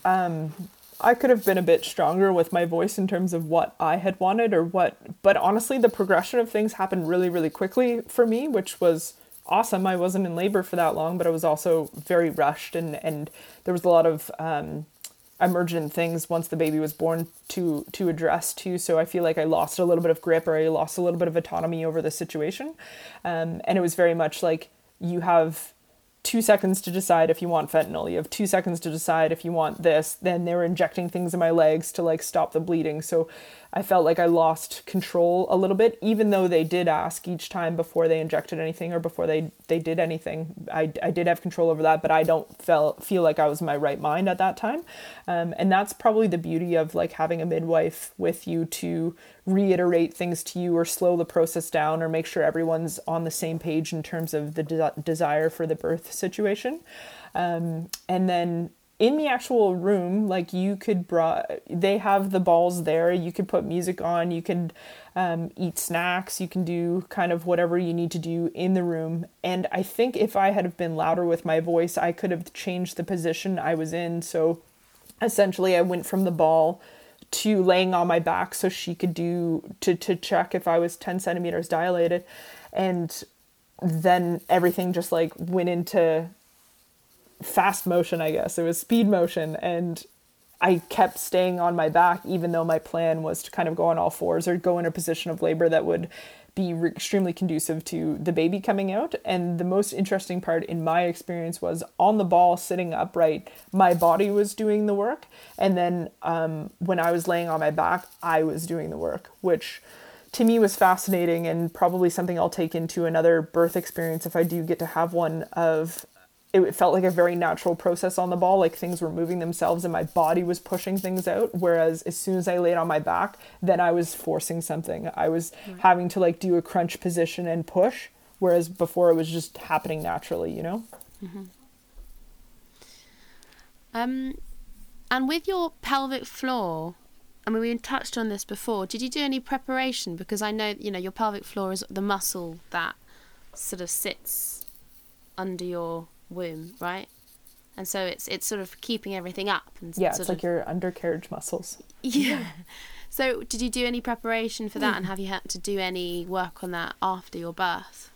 I could have been a bit stronger with my voice in terms of what I had wanted but honestly, the progression of things happened really, really quickly for me, which was awesome. I wasn't in labor for that long, but I was also very rushed, and there was a lot of emergent things once the baby was born to address too. So I feel like I lost a little bit of grip, or I lost a little bit of autonomy over the situation. And it was very much like, you have 2 seconds to decide if you want fentanyl. You have 2 seconds to decide if you want this. Then they were injecting things in my legs to, like, stop the bleeding. So I felt like I lost control a little bit, even though they did ask each time before they injected anything or before they did anything. I did have control over that, but I don't feel like I was in my right mind at that time. And that's probably the beauty of, like, having a midwife with you to reiterate things to you or slow the process down or make sure everyone's on the same page in terms of the desire for the birth situation. And then in the actual room, like, you could they have the balls there. You could put music on, you can eat snacks, you can do kind of whatever you need to do in the room. And I think if I had been louder with my voice, I could have changed the position I was in. So essentially I went from the ball to laying on my back so she could to check if I was 10 centimeters dilated. And then everything just, like, went into fast motion, I guess. It was speed motion, and I kept staying on my back, even though my plan was to kind of go on all fours or go in a position of labor that would be extremely conducive to the baby coming out. And the most interesting part in my experience was, on the ball, sitting upright, my body was doing the work. And then when I was laying on my back, I was doing the work, which to me was fascinating, and probably something I'll take into another birth experience if I do get to have one. It felt like a very natural process on the ball, like things were moving themselves and my body was pushing things out. Whereas as soon as I laid on my back, then I was forcing something. I was having to, like, do a crunch position and push, whereas before it was just happening naturally, you know? Mm-hmm. And with your pelvic floor, I mean, we touched on this before. Did you do any preparation? Because I know, you know, your pelvic floor is the muscle that sort of sits under your womb, right? And so it's sort of keeping everything up, and it's like your undercarriage muscles. Yeah. So did you do any preparation for that, and have you had to do any work on that after your birth?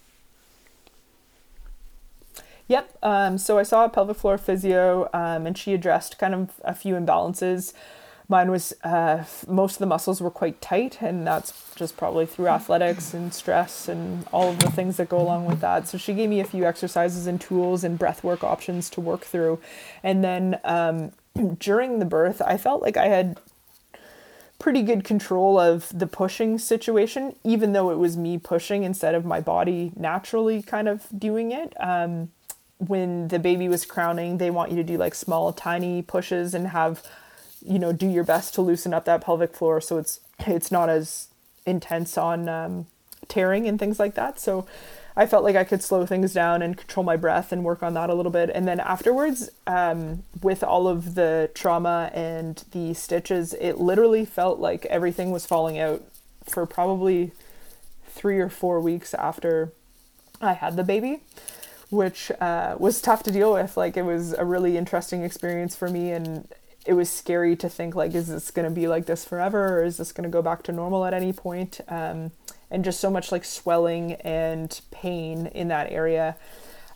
Yep. So I saw a pelvic floor physio, and she addressed kind of a few imbalances. Mine was, most of the muscles were quite tight, and that's just probably through athletics and stress and all of the things that go along with that. So she gave me a few exercises and tools and breath work options to work through. And then during the birth, I felt like I had pretty good control of the pushing situation, even though it was me pushing instead of my body naturally kind of doing it. When the baby was crowning, they want you to do, like, small, tiny pushes and have, you know, do your best to loosen up that pelvic floor so it's not as intense on tearing and things like that. So I felt like I could slow things down and control my breath and work on that a little bit. And then afterwards, with all of the trauma and the stitches, it literally felt like everything was falling out for probably 3 or 4 weeks after I had the baby, which was tough to deal with. Like, it was a really interesting experience for me, and it was scary to think, like, is this going to be like this forever, or is this going to go back to normal at any point? And just so much, like, swelling and pain in that area.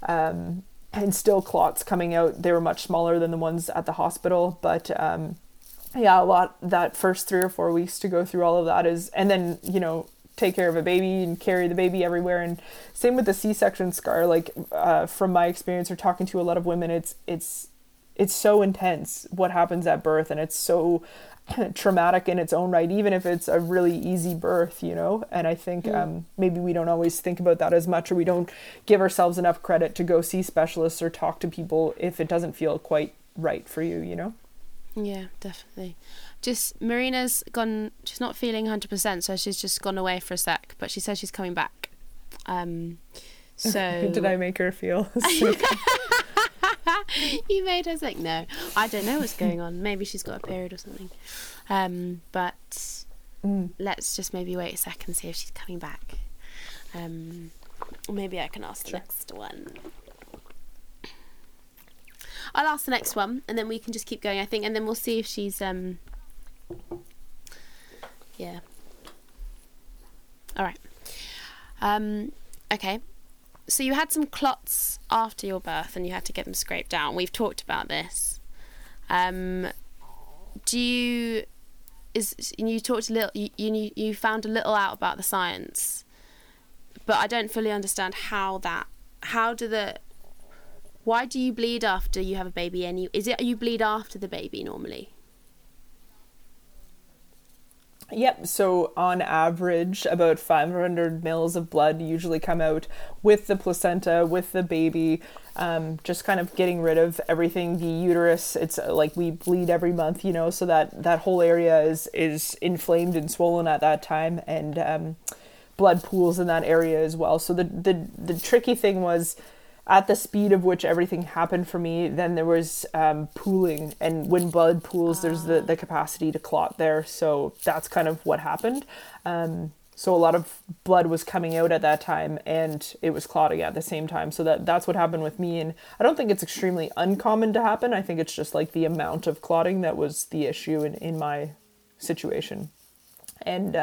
And still clots coming out. They were much smaller than the ones at the hospital, but yeah, a lot, that first 3 or 4 weeks to go through all of that is, and then, you know, take care of a baby and carry the baby everywhere. And same with the C-section scar, like from my experience or talking to a lot of women, it's so intense what happens at birth, and it's so traumatic in its own right, even if it's a really easy birth, you know. And I think maybe we don't always think about that as much, or we don't give ourselves enough credit to go see specialists or talk to people if it doesn't feel quite right for you, you know. Yeah, definitely. Just Marina's gone, she's not feeling 100%, so she's just gone away for a sec, but she says she's coming back. So did I make her feel sick? You made her sick? No, I don't know what's going on. Maybe she's got a period or something. But let's just maybe wait a second and see if she's coming back. Maybe I can ask the next one. I'll ask the next one, and then we can just keep going, I think, and then we'll see if she's yeah. All right. Okay. So you had some clots after your birth, and you had to get them scraped down. We've talked about this. You talked a little. You found a little out about the science, but I don't fully understand why do you bleed after you have a baby? You bleed after the baby normally? Yep, so on average, about 500 mils of blood usually come out with the placenta, with the baby, just kind of getting rid of everything, the uterus. It's like we bleed every month, you know, so that whole area is inflamed and swollen at that time, and blood pools in that area as well. So the tricky thing was, at the speed of which everything happened for me, then there was pooling, and when blood pools, there's the capacity to clot there. So that's kind of what happened. So a lot of blood was coming out at that time, and it was clotting at the same time. So that's what happened with me. And I don't think it's extremely uncommon to happen. I think it's just like the amount of clotting that was the issue in my situation. And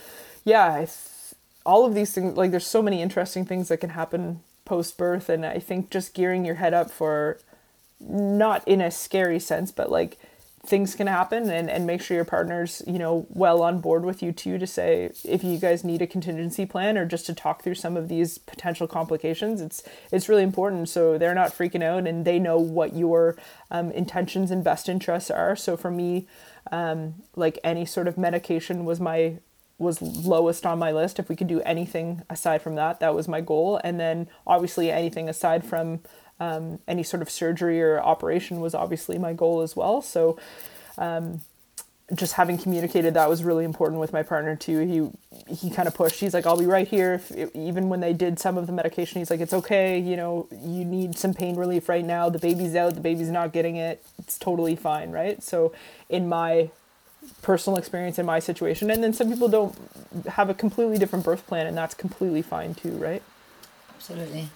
all of these things, like there's so many interesting things that can happen post-birth, and I think just gearing your head up for, not in a scary sense, but like things can happen, and make sure your partner's, you know, well on board with you too, to say if you guys need a contingency plan or just to talk through some of these potential complications. It's really important, so they're not freaking out and they know what your intentions and best interests are. So for me, like any sort of medication was lowest on my list. If we could do anything aside from that, that was my goal. And then obviously anything aside from any sort of surgery or operation was obviously my goal as well. So just having communicated that was really important with my partner too. He kind of pushed. He's like, I'll be right here. Even when they did some of the medication, he's like, it's okay. You know, you need some pain relief right now. The baby's out. The baby's not getting it. It's totally fine, right? So in my personal experience, in my situation, and then some people don't have a completely different birth plan, and that's completely fine too, right? Absolutely.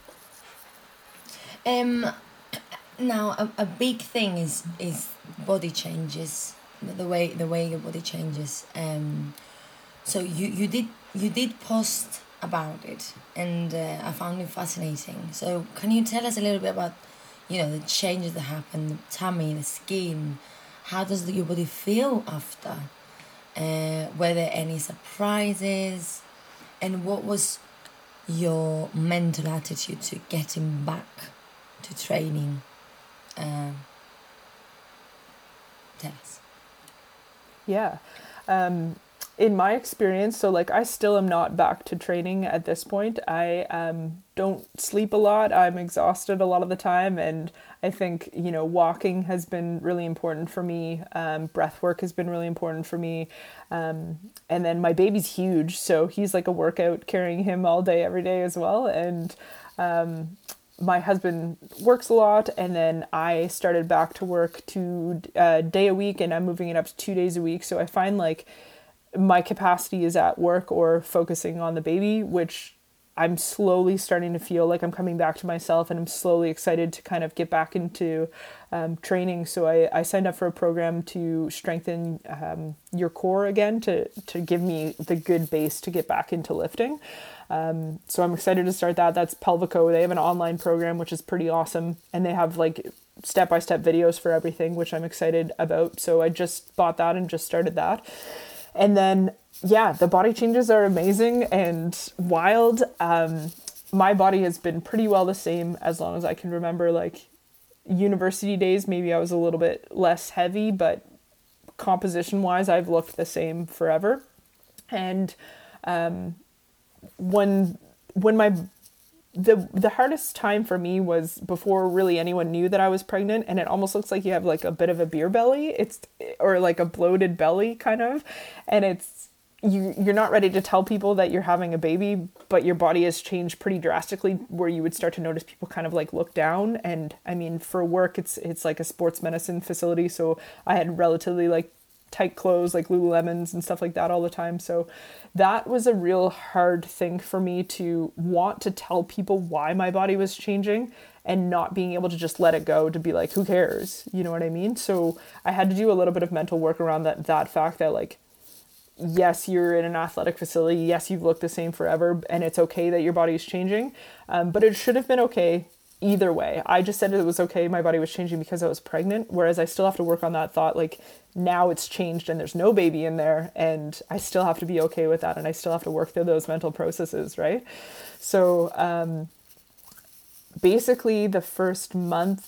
Now a big thing is body changes, the way your body changes. So you did post about it, and I found it fascinating. So can you tell us a little bit about, you know, the changes that happen, the tummy, the skin? How does your body feel after? Were there any surprises? And what was your mental attitude to getting back to training? Tell us. Yeah. In my experience, so like I still am not back to training at this point. I don't sleep a lot. I'm exhausted a lot of the time, and I think, you know, walking has been really important for me. Breath work has been really important for me. And then my baby's huge, so he's like a workout, carrying him all day, every day as well. And my husband works a lot, and then I started back to work 2 day a week, and I'm moving it up to 2 days a week. So I find like my capacity is at work or focusing on the baby, which I'm slowly starting to feel like I'm coming back to myself, and I'm slowly excited to kind of get back into training. So I signed up for a program to strengthen your core again, to give me the good base to get back into lifting. So I'm excited to start that. That's Pelvico. They have an online program, which is pretty awesome. And they have like step-by-step videos for everything, which I'm excited about. So I just bought that and just started that. And then, yeah, the body changes are amazing and wild. My body has been pretty well the same as long as I can remember. Like university days, maybe I was a little bit less heavy, but composition-wise, I've looked the same forever. And when the hardest time for me was before really anyone knew that I was pregnant, and it almost looks like you have like a bit of a beer belly, or like a bloated belly kind of, and you're not ready to tell people that you're having a baby, but your body has changed pretty drastically where you would start to notice people kind of like look down. And I mean, for work, it's like a sports medicine facility, so I had relatively like tight clothes, like Lululemons and stuff like that all the time. So that was a real hard thing for me to want to tell people why my body was changing and not being able to just let it go, to be like, who cares? You know what I mean? So I had to do a little bit of mental work around that fact that like, yes, you're in an athletic facility. Yes, you've looked the same forever, and it's okay that your body is changing. But it should have been okay either way. I just said it was okay. My body was changing because I was pregnant, whereas I still have to work on that thought. Like now it's changed and there's no baby in there, and I still have to be okay with that. And I still have to work through those mental processes. Right. So, basically the first month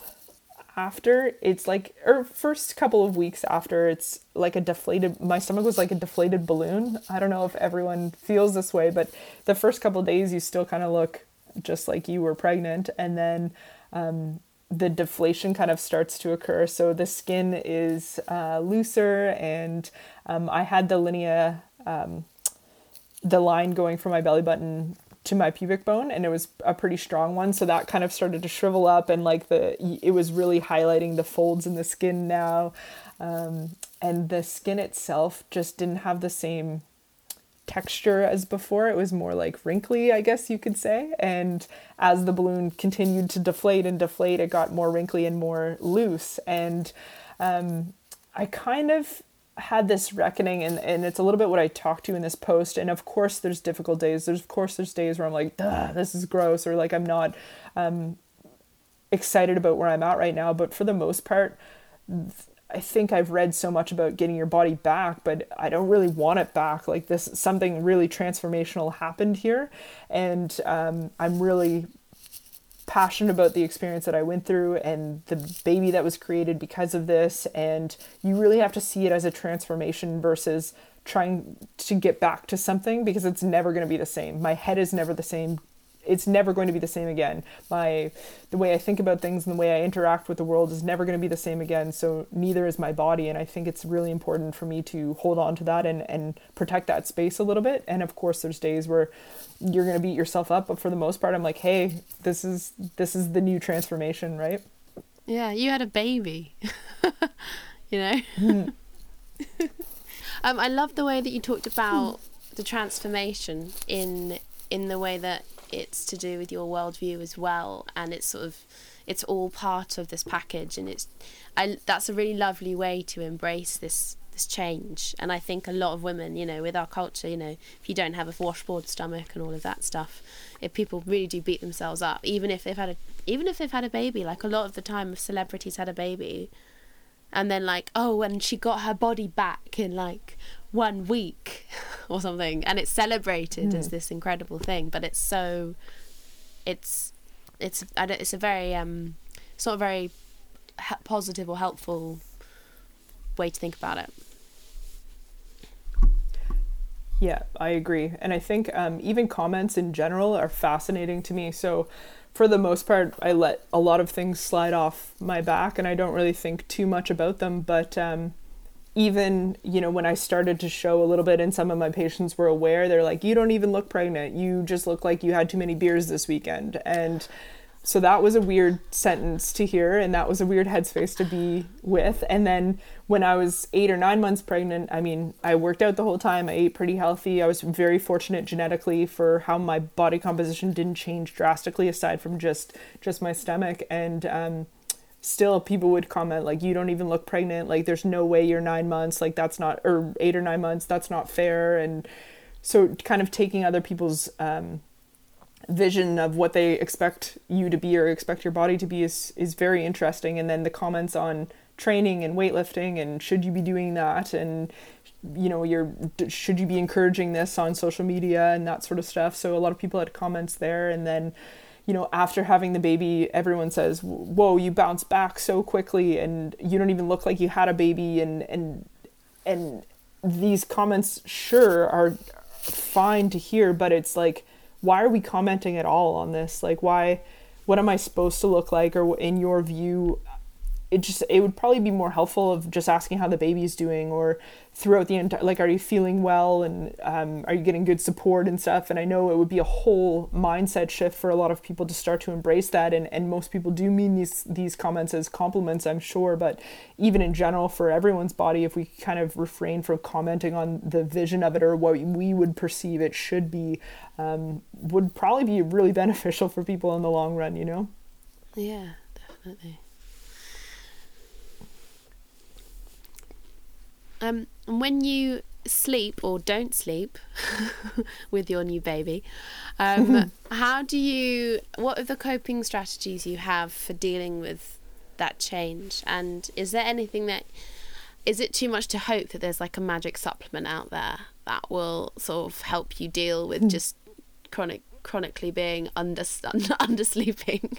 after, it's like, or first couple of weeks after, it's like my stomach was like a deflated balloon. I don't know if everyone feels this way, but the first couple of days you still kind of look just like you were pregnant. And then the deflation kind of starts to occur. So the skin is looser, and I had the linea, the line going from my belly button to my pubic bone, and it was a pretty strong one. So that kind of started to shrivel up, and like it was really highlighting the folds in the skin now. And the skin itself just didn't have the same texture as before. It was more like wrinkly, I guess you could say. And as the balloon continued to deflate, it got more wrinkly and more loose. And I kind of had this reckoning, and it's a little bit what I talked to in this post. And of course there's difficult days. There's days where I'm like, this is gross, or like I'm not excited about where I'm at right now. But for the most part, I think I've read so much about getting your body back, but I don't really want it back. Like something really transformational happened here. And I'm really passionate about the experience that I went through and the baby that was created because of this. And you really have to see it as a transformation versus trying to get back to something, because it's never going to be the same. My head is never the same. It's never going to be the same again. The way I think about things and the way I interact with the world is never going to be the same again. So neither is my body. And I think it's really important for me to hold on to that and protect that space a little bit. And of course there's days where you're going to beat yourself up, but for the most part, I'm like, hey, this is the new transformation, right? Yeah. You had a baby, you know? Mm. I love the way that you talked about the transformation in the way that it's to do with your worldview as well, and it's all part of this package, and that's a really lovely way to embrace this change. And I think a lot of women, you know, with our culture, you know, if you don't have a washboard stomach and all of that stuff, if people really do beat themselves up, even if they've had a baby. Like a lot of the time, if celebrities had a baby, and then like, oh, and she got her body back in like 1 week or something, and it's celebrated as this incredible thing, but it's a very it's not a very positive or helpful way to think about it. Yeah, I agree. And I think even comments in general are fascinating to me. So for the most part, I let a lot of things slide off my back, and I don't really think too much about them. But even, you know, when I started to show a little bit and some of my patients were aware, they're like, you don't even look pregnant. You just look like you had too many beers this weekend. And so that was a weird sentence to hear, and that was a weird headspace to be with. And then when I was 8 or 9 months pregnant, I mean, I worked out the whole time. I ate pretty healthy. I was very fortunate genetically for how my body composition didn't change drastically aside from just my stomach. And still people would comment like, you don't even look pregnant. Like, there's no way you're 9 months. Like, that's not, or 8 or 9 months. That's not fair. And so kind of taking other people's vision of what they expect you to be or expect your body to be is very interesting. And then the comments on training and weightlifting and should you be doing that, and should you be encouraging this on social media and that sort of stuff. So a lot of people had comments there. And then after having the baby, everyone says, whoa, you bounce back so quickly and you don't even look like you had a baby. And these comments sure are fine to hear, but it's like, why are we commenting at all on this? Like, why, what am I supposed to look like? Or in your view, it would probably be more helpful of just asking how the baby is doing, or throughout the entire, like, are you feeling well, and are you getting good support and stuff? And I know it would be a whole mindset shift for a lot of people to start to embrace that, and most people do mean these comments as compliments, I'm sure, but even in general for everyone's body, if we kind of refrain from commenting on the vision of it or what we would perceive it should be, would probably be really beneficial for people in the long run, Yeah, definitely. When you sleep or don't sleep with your new baby, what are the coping strategies you have for dealing with that change? And is there anything is it too much to hope that there's like a magic supplement out there that will sort of help you deal with just chronically being undersleeping?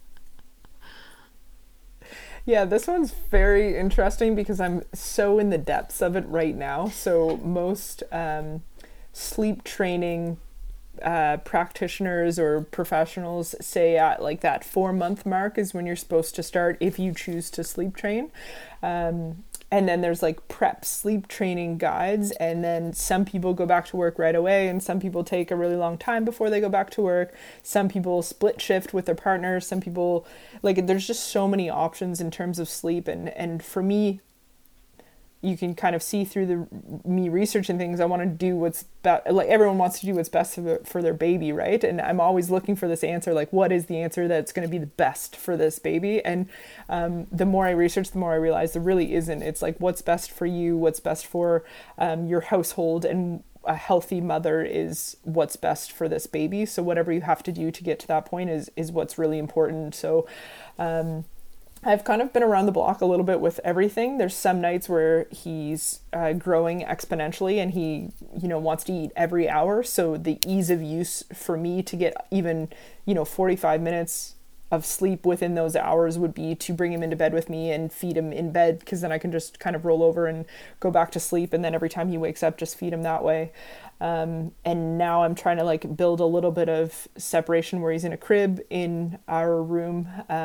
Yeah, this one's very interesting because I'm so in the depths of it right now. So most sleep training practitioners or professionals say at like that 4-month mark is when you're supposed to start if you choose to sleep train. And then there's like prep sleep training guides, and then some people go back to work right away, and some people take a really long time before they go back to work. Some people split shift with their partners. Some people, like, there's just so many options in terms of sleep. And for me, you can kind of see through me researching things. I want to do what's best. Like, everyone wants to do what's best for their baby, right? And I'm always looking for this answer, like, what is the answer that's going to be the best for this baby? And the more I research, the more I realize there really isn't. It's like, what's best for you, what's best for your household, and a healthy mother is what's best for this baby. So whatever you have to do to get to that point is what's really important. So I've kind of been around the block a little bit with everything. There's some nights where he's growing exponentially and he, wants to eat every hour. So the ease of use for me to get even, 45 minutes of sleep within those hours would be to bring him into bed with me and feed him in bed, because then I can just kind of roll over and go back to sleep. And then every time he wakes up, just feed him that way. And now I'm trying to like build a little bit of separation where he's in a crib in our room.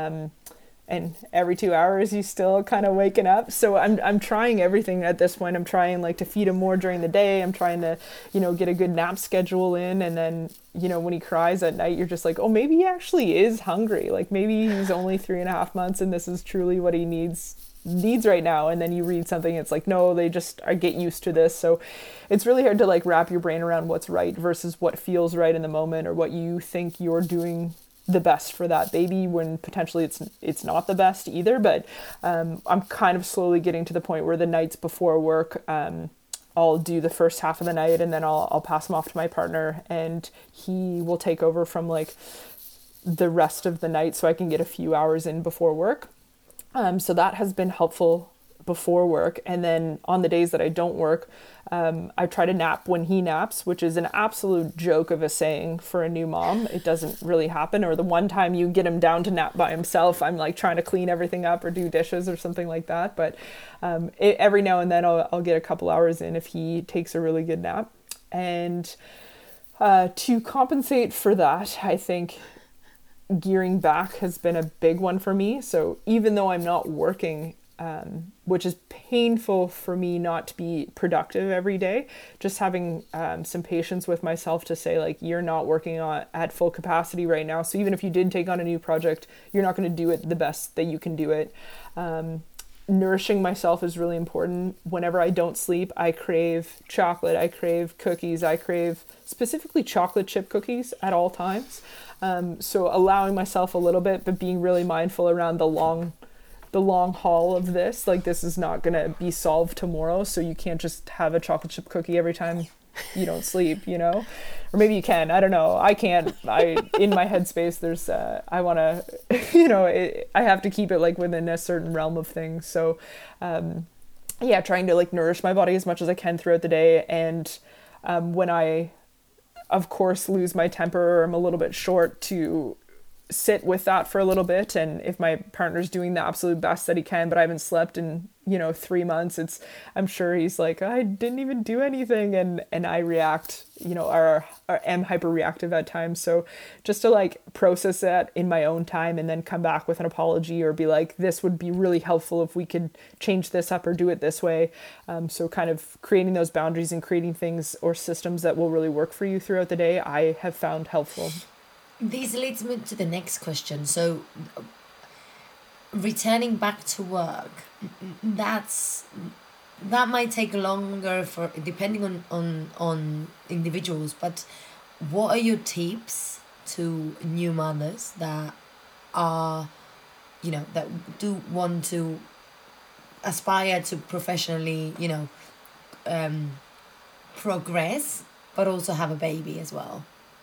And every 2 hours he's still kind of waking up. So I'm trying everything at this point. I'm trying like to feed him more during the day. I'm trying to, get a good nap schedule in. And then, when he cries at night, you're just like, oh, maybe he actually is hungry. Like maybe he's only 3.5 months and this is truly what he needs right now. And then you read something, it's like, no, they just get used to this. So it's really hard to like wrap your brain around what's right versus what feels right in the moment, or what you think you're doing the best for that baby when potentially it's not the best either. But I'm kind of slowly getting to the point where the nights before work, I'll do the first half of the night, and then I'll pass him off to my partner, and he will take over from like the rest of the night so I can get a few hours in before work. So that has been helpful before work. And then on the days that I don't work, I try to nap when he naps, which is an absolute joke of a saying for a new mom. It doesn't really happen. Or the one time you get him down to nap by himself, I'm like trying to clean everything up or do dishes or something like that. But every now and then I'll get a couple hours in if he takes a really good nap. And to compensate for that, I think gearing back has been a big one for me. So even though I'm not working, which is painful for me not to be productive every day, just having some patience with myself to say, like, you're not working at full capacity right now. So even if you did take on a new project, you're not going to do it the best that you can do it. Nourishing myself is really important. Whenever I don't sleep, I crave chocolate, I crave cookies, I crave specifically chocolate chip cookies at all times. So allowing myself a little bit, but being really mindful around the long haul of this. Like, this is not going to be solved tomorrow, so you can't just have a chocolate chip cookie every time you don't sleep, you know, or maybe you can, I don't know. I can't, in my headspace, there's, I want to, you know, I have to keep it like within a certain realm of things. So, yeah, trying to like nourish my body as much as I can throughout the day. And, when I, of course, lose my temper or I'm a little bit short, to sit with that for a little bit. And if my partner's doing the absolute best that he can, but I haven't slept in, you know, 3 months, I'm sure he's like, I didn't even do anything. And I react, you know, or am hyper reactive at times. So just to like process that in my own time and then come back with an apology or be like, this would be really helpful if we could change this up or do it this way. So kind of creating those boundaries and creating things or systems that will really work for you throughout the day, I have found helpful. This leads me to the next question. So, returning back to work, that might take longer for depending on individuals. But what are your tips to new mothers that are, you know, that do want to aspire to professionally, you know, progress, but also have a baby as well?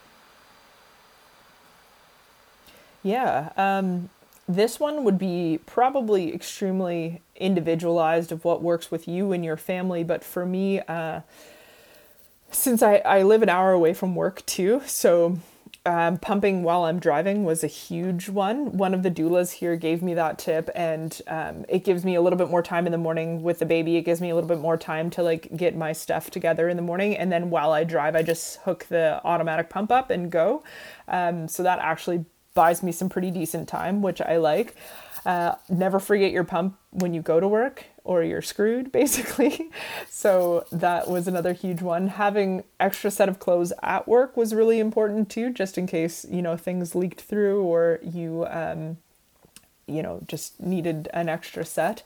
Yeah, this one would be probably extremely individualized of what works with you and your family. But for me, since I live an hour away from work too, so pumping while I'm driving was a huge one. One of the doulas here gave me that tip, and it gives me a little bit more time in the morning with the baby. It gives me a little bit more time to like get my stuff together in the morning. And then while I drive, I just hook the automatic pump up and go. So that actually buys me some pretty decent time, which I like. Never forget your pump when you go to work or you're screwed, basically. So that was another huge one. Having extra set of clothes at work was really important too, just in case, you know, things leaked through or you, you know, just needed an extra set.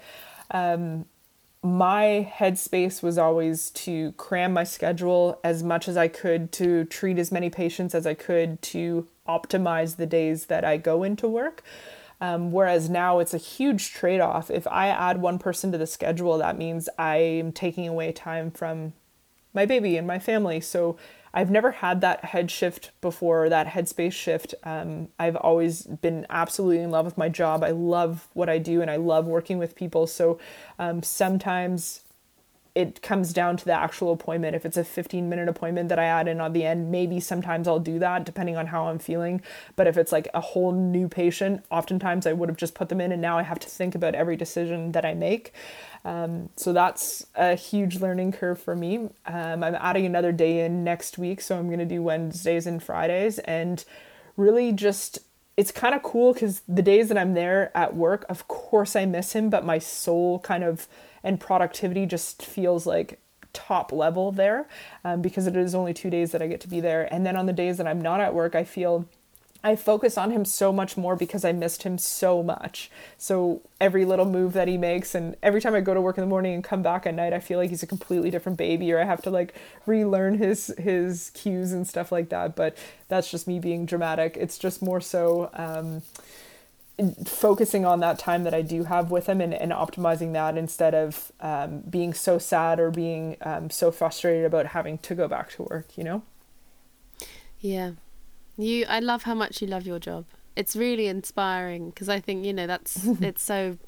My headspace was always to cram my schedule as much as I could, to treat as many patients as I could, to optimize the days that I go into work. Whereas now it's a huge trade-off. If I add one person to the schedule, that means I'm taking away time from my baby and my family. So I've never had that head shift before, that headspace shift. I've always been absolutely in love with my job. I love what I do and I love working with people. So sometimes it comes down to the actual appointment. If it's a 15-minute appointment that I add in on the end, maybe sometimes I'll do that depending on how I'm feeling. But if it's like a whole new patient, oftentimes I would have just put them in and now I have to think about every decision that I make. So that's a huge learning curve for me. I'm adding another day in next week. So I'm going to do Wednesdays and Fridays, and really just, it's kind of cool because the days that I'm there at work, of course I miss him, but my soul kind of and productivity just feels like top level there, because it is only 2 days that I get to be there. And then on the days that I'm not at work, I feel I focus on him so much more because I missed him so much. So every little move that he makes, and every time I go to work in the morning and come back at night, I feel like he's a completely different baby, or I have to like relearn his cues and stuff like that. But that's just me being dramatic. It's just more so focusing on that time that I do have with him and optimizing that instead of being so sad or being so frustrated about having to go back to work, you know? Yeah. I love how much you love your job. It's really inspiring because I think, you know, that's, it's so,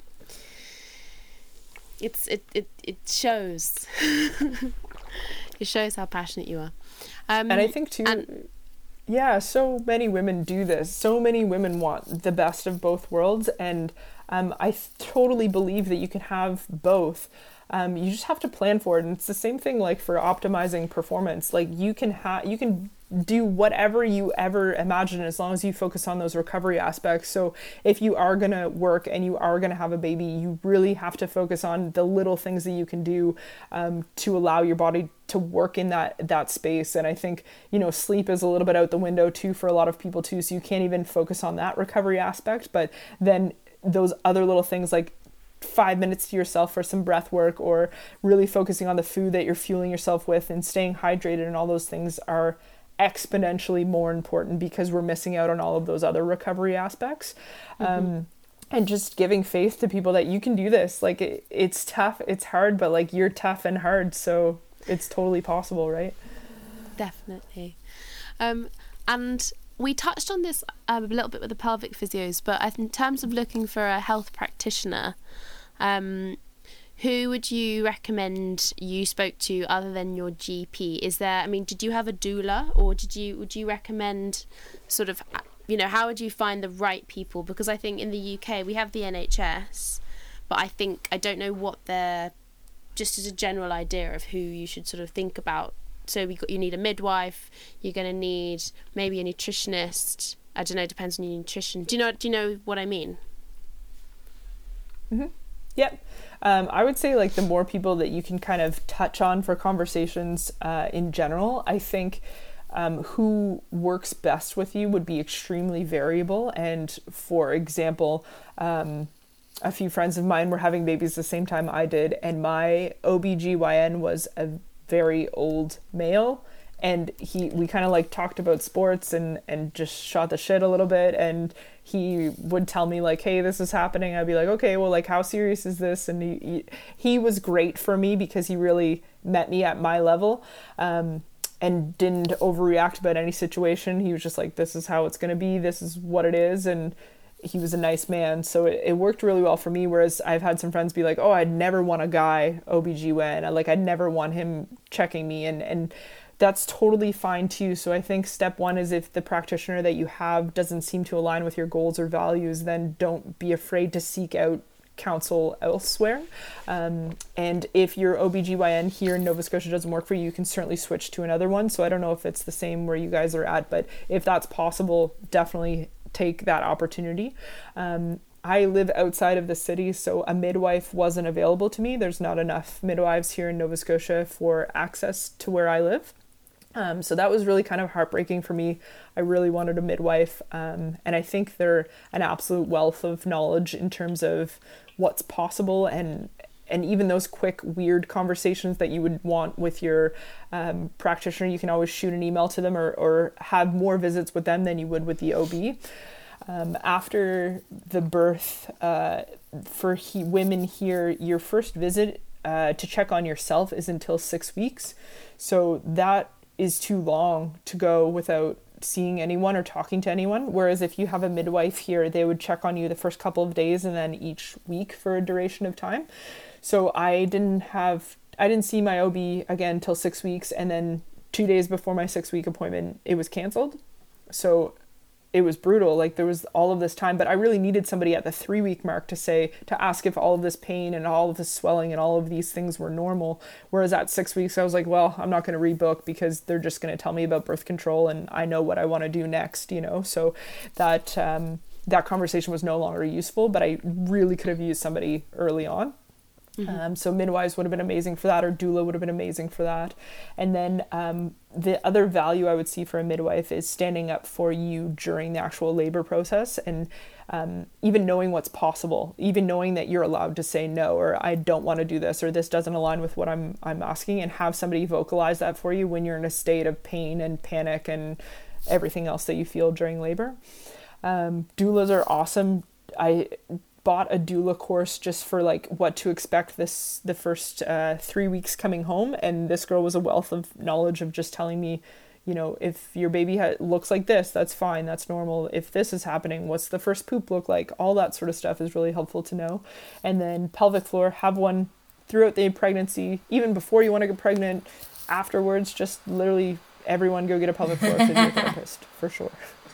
it shows, it shows how passionate you are. And I think too, yeah, so many women do this. So many women want the best of both worlds. And I totally believe that you can have both. You just have to plan for it. And it's the same thing like for optimizing performance. Like you can do whatever you ever imagine as long as you focus on those recovery aspects. So if you are going to work and you are going to have a baby, you really have to focus on the little things that you can do to allow your body to work in that space. And I think, you know, sleep is a little bit out the window too for a lot of people too. So you can't even focus on that recovery aspect. But then those other little things like 5 minutes to yourself for some breath work, or really focusing on the food that you're fueling yourself with and staying hydrated, and all those things are exponentially more important because we're missing out on all of those other recovery aspects. And just giving faith to people that you can do this. Like it's tough, it's hard, but like you're tough and hard, so it's totally possible, right? Definitely. And we touched on this a little bit with the pelvic physios, but in terms of looking for a health practitioner, who would you recommend you spoke to other than your GP? Did you have a doula, or would you recommend sort of, how would you find the right people? Because I think in the UK we have the NHS, but I don't know what they're, just as a general idea of who you should sort of think about. So you need a midwife, you're going to need maybe a nutritionist. I don't know, depends on your nutrition. Do you know what I mean? Mm-hmm. Yep. I would say like the more people that you can kind of touch on for conversations in general, I think who works best with you would be extremely variable. And for example, a few friends of mine were having babies the same time I did, and my OBGYN was a very old male, and we kind of like talked about sports and just shot the shit a little bit, and he would tell me like, hey, this is happening. I'd be like, okay, well, like, how serious is this? And he was great for me because he really met me at my level, and didn't overreact about any situation. He was just like, this is how it's going to be, this is what it is. And he was a nice man, so it worked really well for me. Whereas I've had some friends be like, oh, I'd never want a guy OBGYN, I'd never want him checking me, and that's totally fine too. So I think step one is, if the practitioner that you have doesn't seem to align with your goals or values, then don't be afraid to seek out counsel elsewhere. And if your OBGYN here in Nova Scotia doesn't work for you, you can certainly switch to another one. So I don't know if it's the same where you guys are at, but if that's possible, definitely take that opportunity. I live outside of the city, so a midwife wasn't available to me. There's not enough midwives here in Nova Scotia for access to where I live. So that was really kind of heartbreaking for me. I really wanted a midwife, and I think they're an absolute wealth of knowledge in terms of what's possible, and even those quick, weird conversations that you would want with your practitioner, you can always shoot an email to them or have more visits with them than you would with the OB. After the birth, for women here, your first visit to check on yourself is until 6 weeks. So that is too long to go without seeing anyone or talking to anyone. Whereas if you have a midwife here, they would check on you the first couple of days and then each week for a duration of time. So I didn't see my OB again till 6 weeks, and then 2 days before my 6-week appointment, it was canceled. So it was brutal. Like, there was all of this time, but I really needed somebody at the 3-week mark to ask if all of this pain and all of this swelling and all of these things were normal. Whereas at 6 weeks, I was like, well, I'm not going to rebook because they're just going to tell me about birth control and I know what I want to do next, So that conversation was no longer useful, but I really could have used somebody early on. Mm-hmm. So midwives would have been amazing for that, or doula would have been amazing for that. And then the other value I would see for a midwife is standing up for you during the actual labor process, and even knowing what's possible, even knowing that you're allowed to say no, or I don't want to do this, or this doesn't align with what I'm asking, and have somebody vocalize that for you when you're in a state of pain and panic and everything else that you feel during labor. Doulas are awesome. I bought a doula course just for what to expect the first 3 weeks coming home, and this girl was a wealth of knowledge of just telling me, if your baby looks like this, that's fine, that's normal. If this is happening, what's the first poop look like? All that sort of stuff is really helpful to know. And then pelvic floor, have one throughout the pregnancy, even before you want to get pregnant, afterwards, just literally everyone go get a pelvic floor physiotherapist for sure.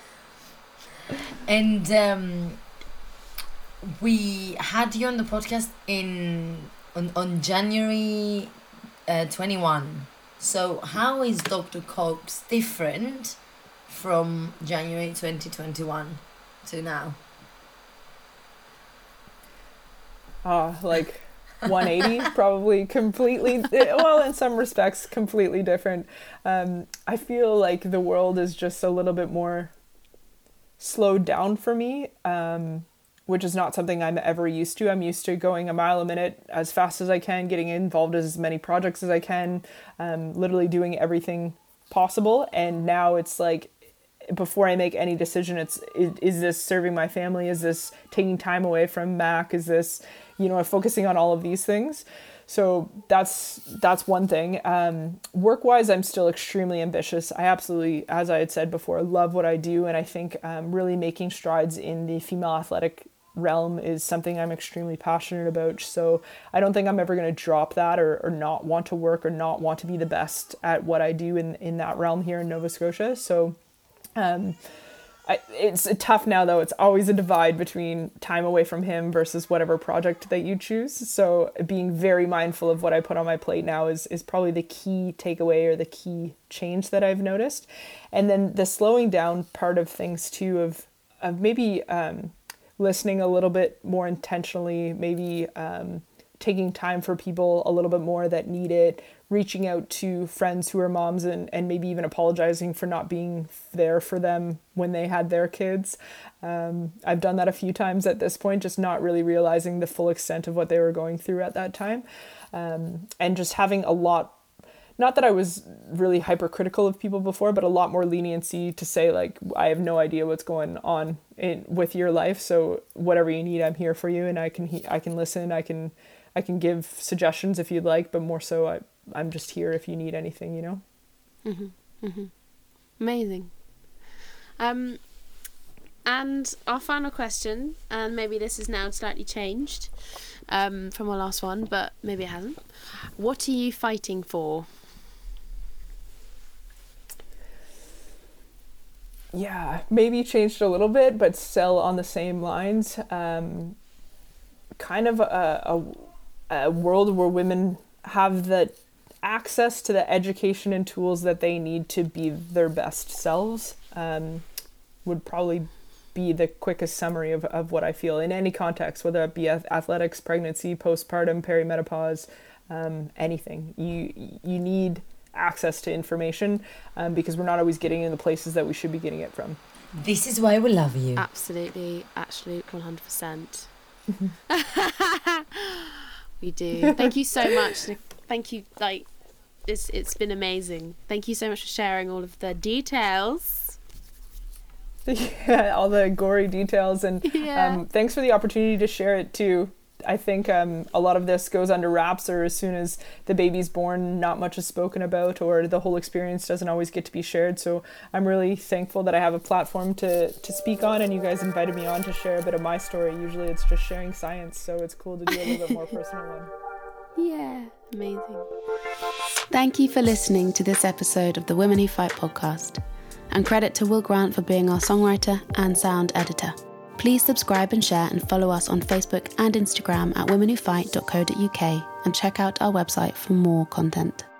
And we had you on the podcast on January 21. So how is Dr. Cox different from January 2021 to now? 180, probably completely, well, in some respects, completely different. I feel like the world is just a little bit more slowed down for me, which is not something I'm ever used to. I'm used to going a mile a minute as fast as I can, getting involved in as many projects as I can, literally doing everything possible. And now it's like, before I make any decision, is this serving my family? Is this taking time away from Mac? Is this, focusing on all of these things? So that's one thing. Work-wise, I'm still extremely ambitious. I absolutely, as I had said before, love what I do. And I think really making strides in the female athletic realm is something I'm extremely passionate about. So I don't think I'm ever going to drop that or not want to work or not want to be the best at what I do in that realm here in Nova Scotia. So it's tough now, though. It's always a divide between time away from him versus whatever project that you choose. So being very mindful of what I put on my plate now is probably the key takeaway or the key change that I've noticed. And then the slowing down part of things too, of maybe listening a little bit more intentionally, maybe taking time for people a little bit more that need it, reaching out to friends who are moms and maybe even apologizing for not being there for them when they had their kids. I've done that a few times at this point, just not really realizing the full extent of what they were going through at that time. And just having a lot, not that I was really hypercritical of people before, but a lot more leniency to say, like, I have no idea what's going on with your life. So whatever you need, I'm here for you, and I can listen. I can give suggestions if you'd like, but more so I'm just here if you need anything, you know? Mm-hmm. Mm-hmm. Amazing. And our final question, and maybe this is now slightly changed from our last one, but maybe it hasn't. What are you fighting for? Yeah, maybe changed a little bit, but still on the same lines. Kind of a world where women have the access to the education and tools that they need to be their best selves, would probably be the quickest summary of what I feel in any context, whether it be athletics, pregnancy, postpartum, perimenopause, anything. You need access to information because we're not always getting in the places that we should be getting it from. This is why we love you. Absolutely, 100%. We do. Thank you so much. Thank you. Like, it's been amazing. Thank you so much for sharing all of the details. Yeah, all the gory details, and thanks for the opportunity to share it too. I think a lot of this goes under wraps, or as soon as the baby's born, not much is spoken about, or the whole experience doesn't always get to be shared. So I'm really thankful that I have a platform to speak on, and you guys invited me on to share a bit of my story. Usually it's just sharing science, so it's cool to do a little bit more personal one. Yeah, amazing. Thank you for listening to this episode of the Women Who Fight podcast, and credit to Will Grant for being our songwriter and sound editor. Please subscribe and share and follow us on Facebook and Instagram at womenwhofight.co.uk and check out our website for more content.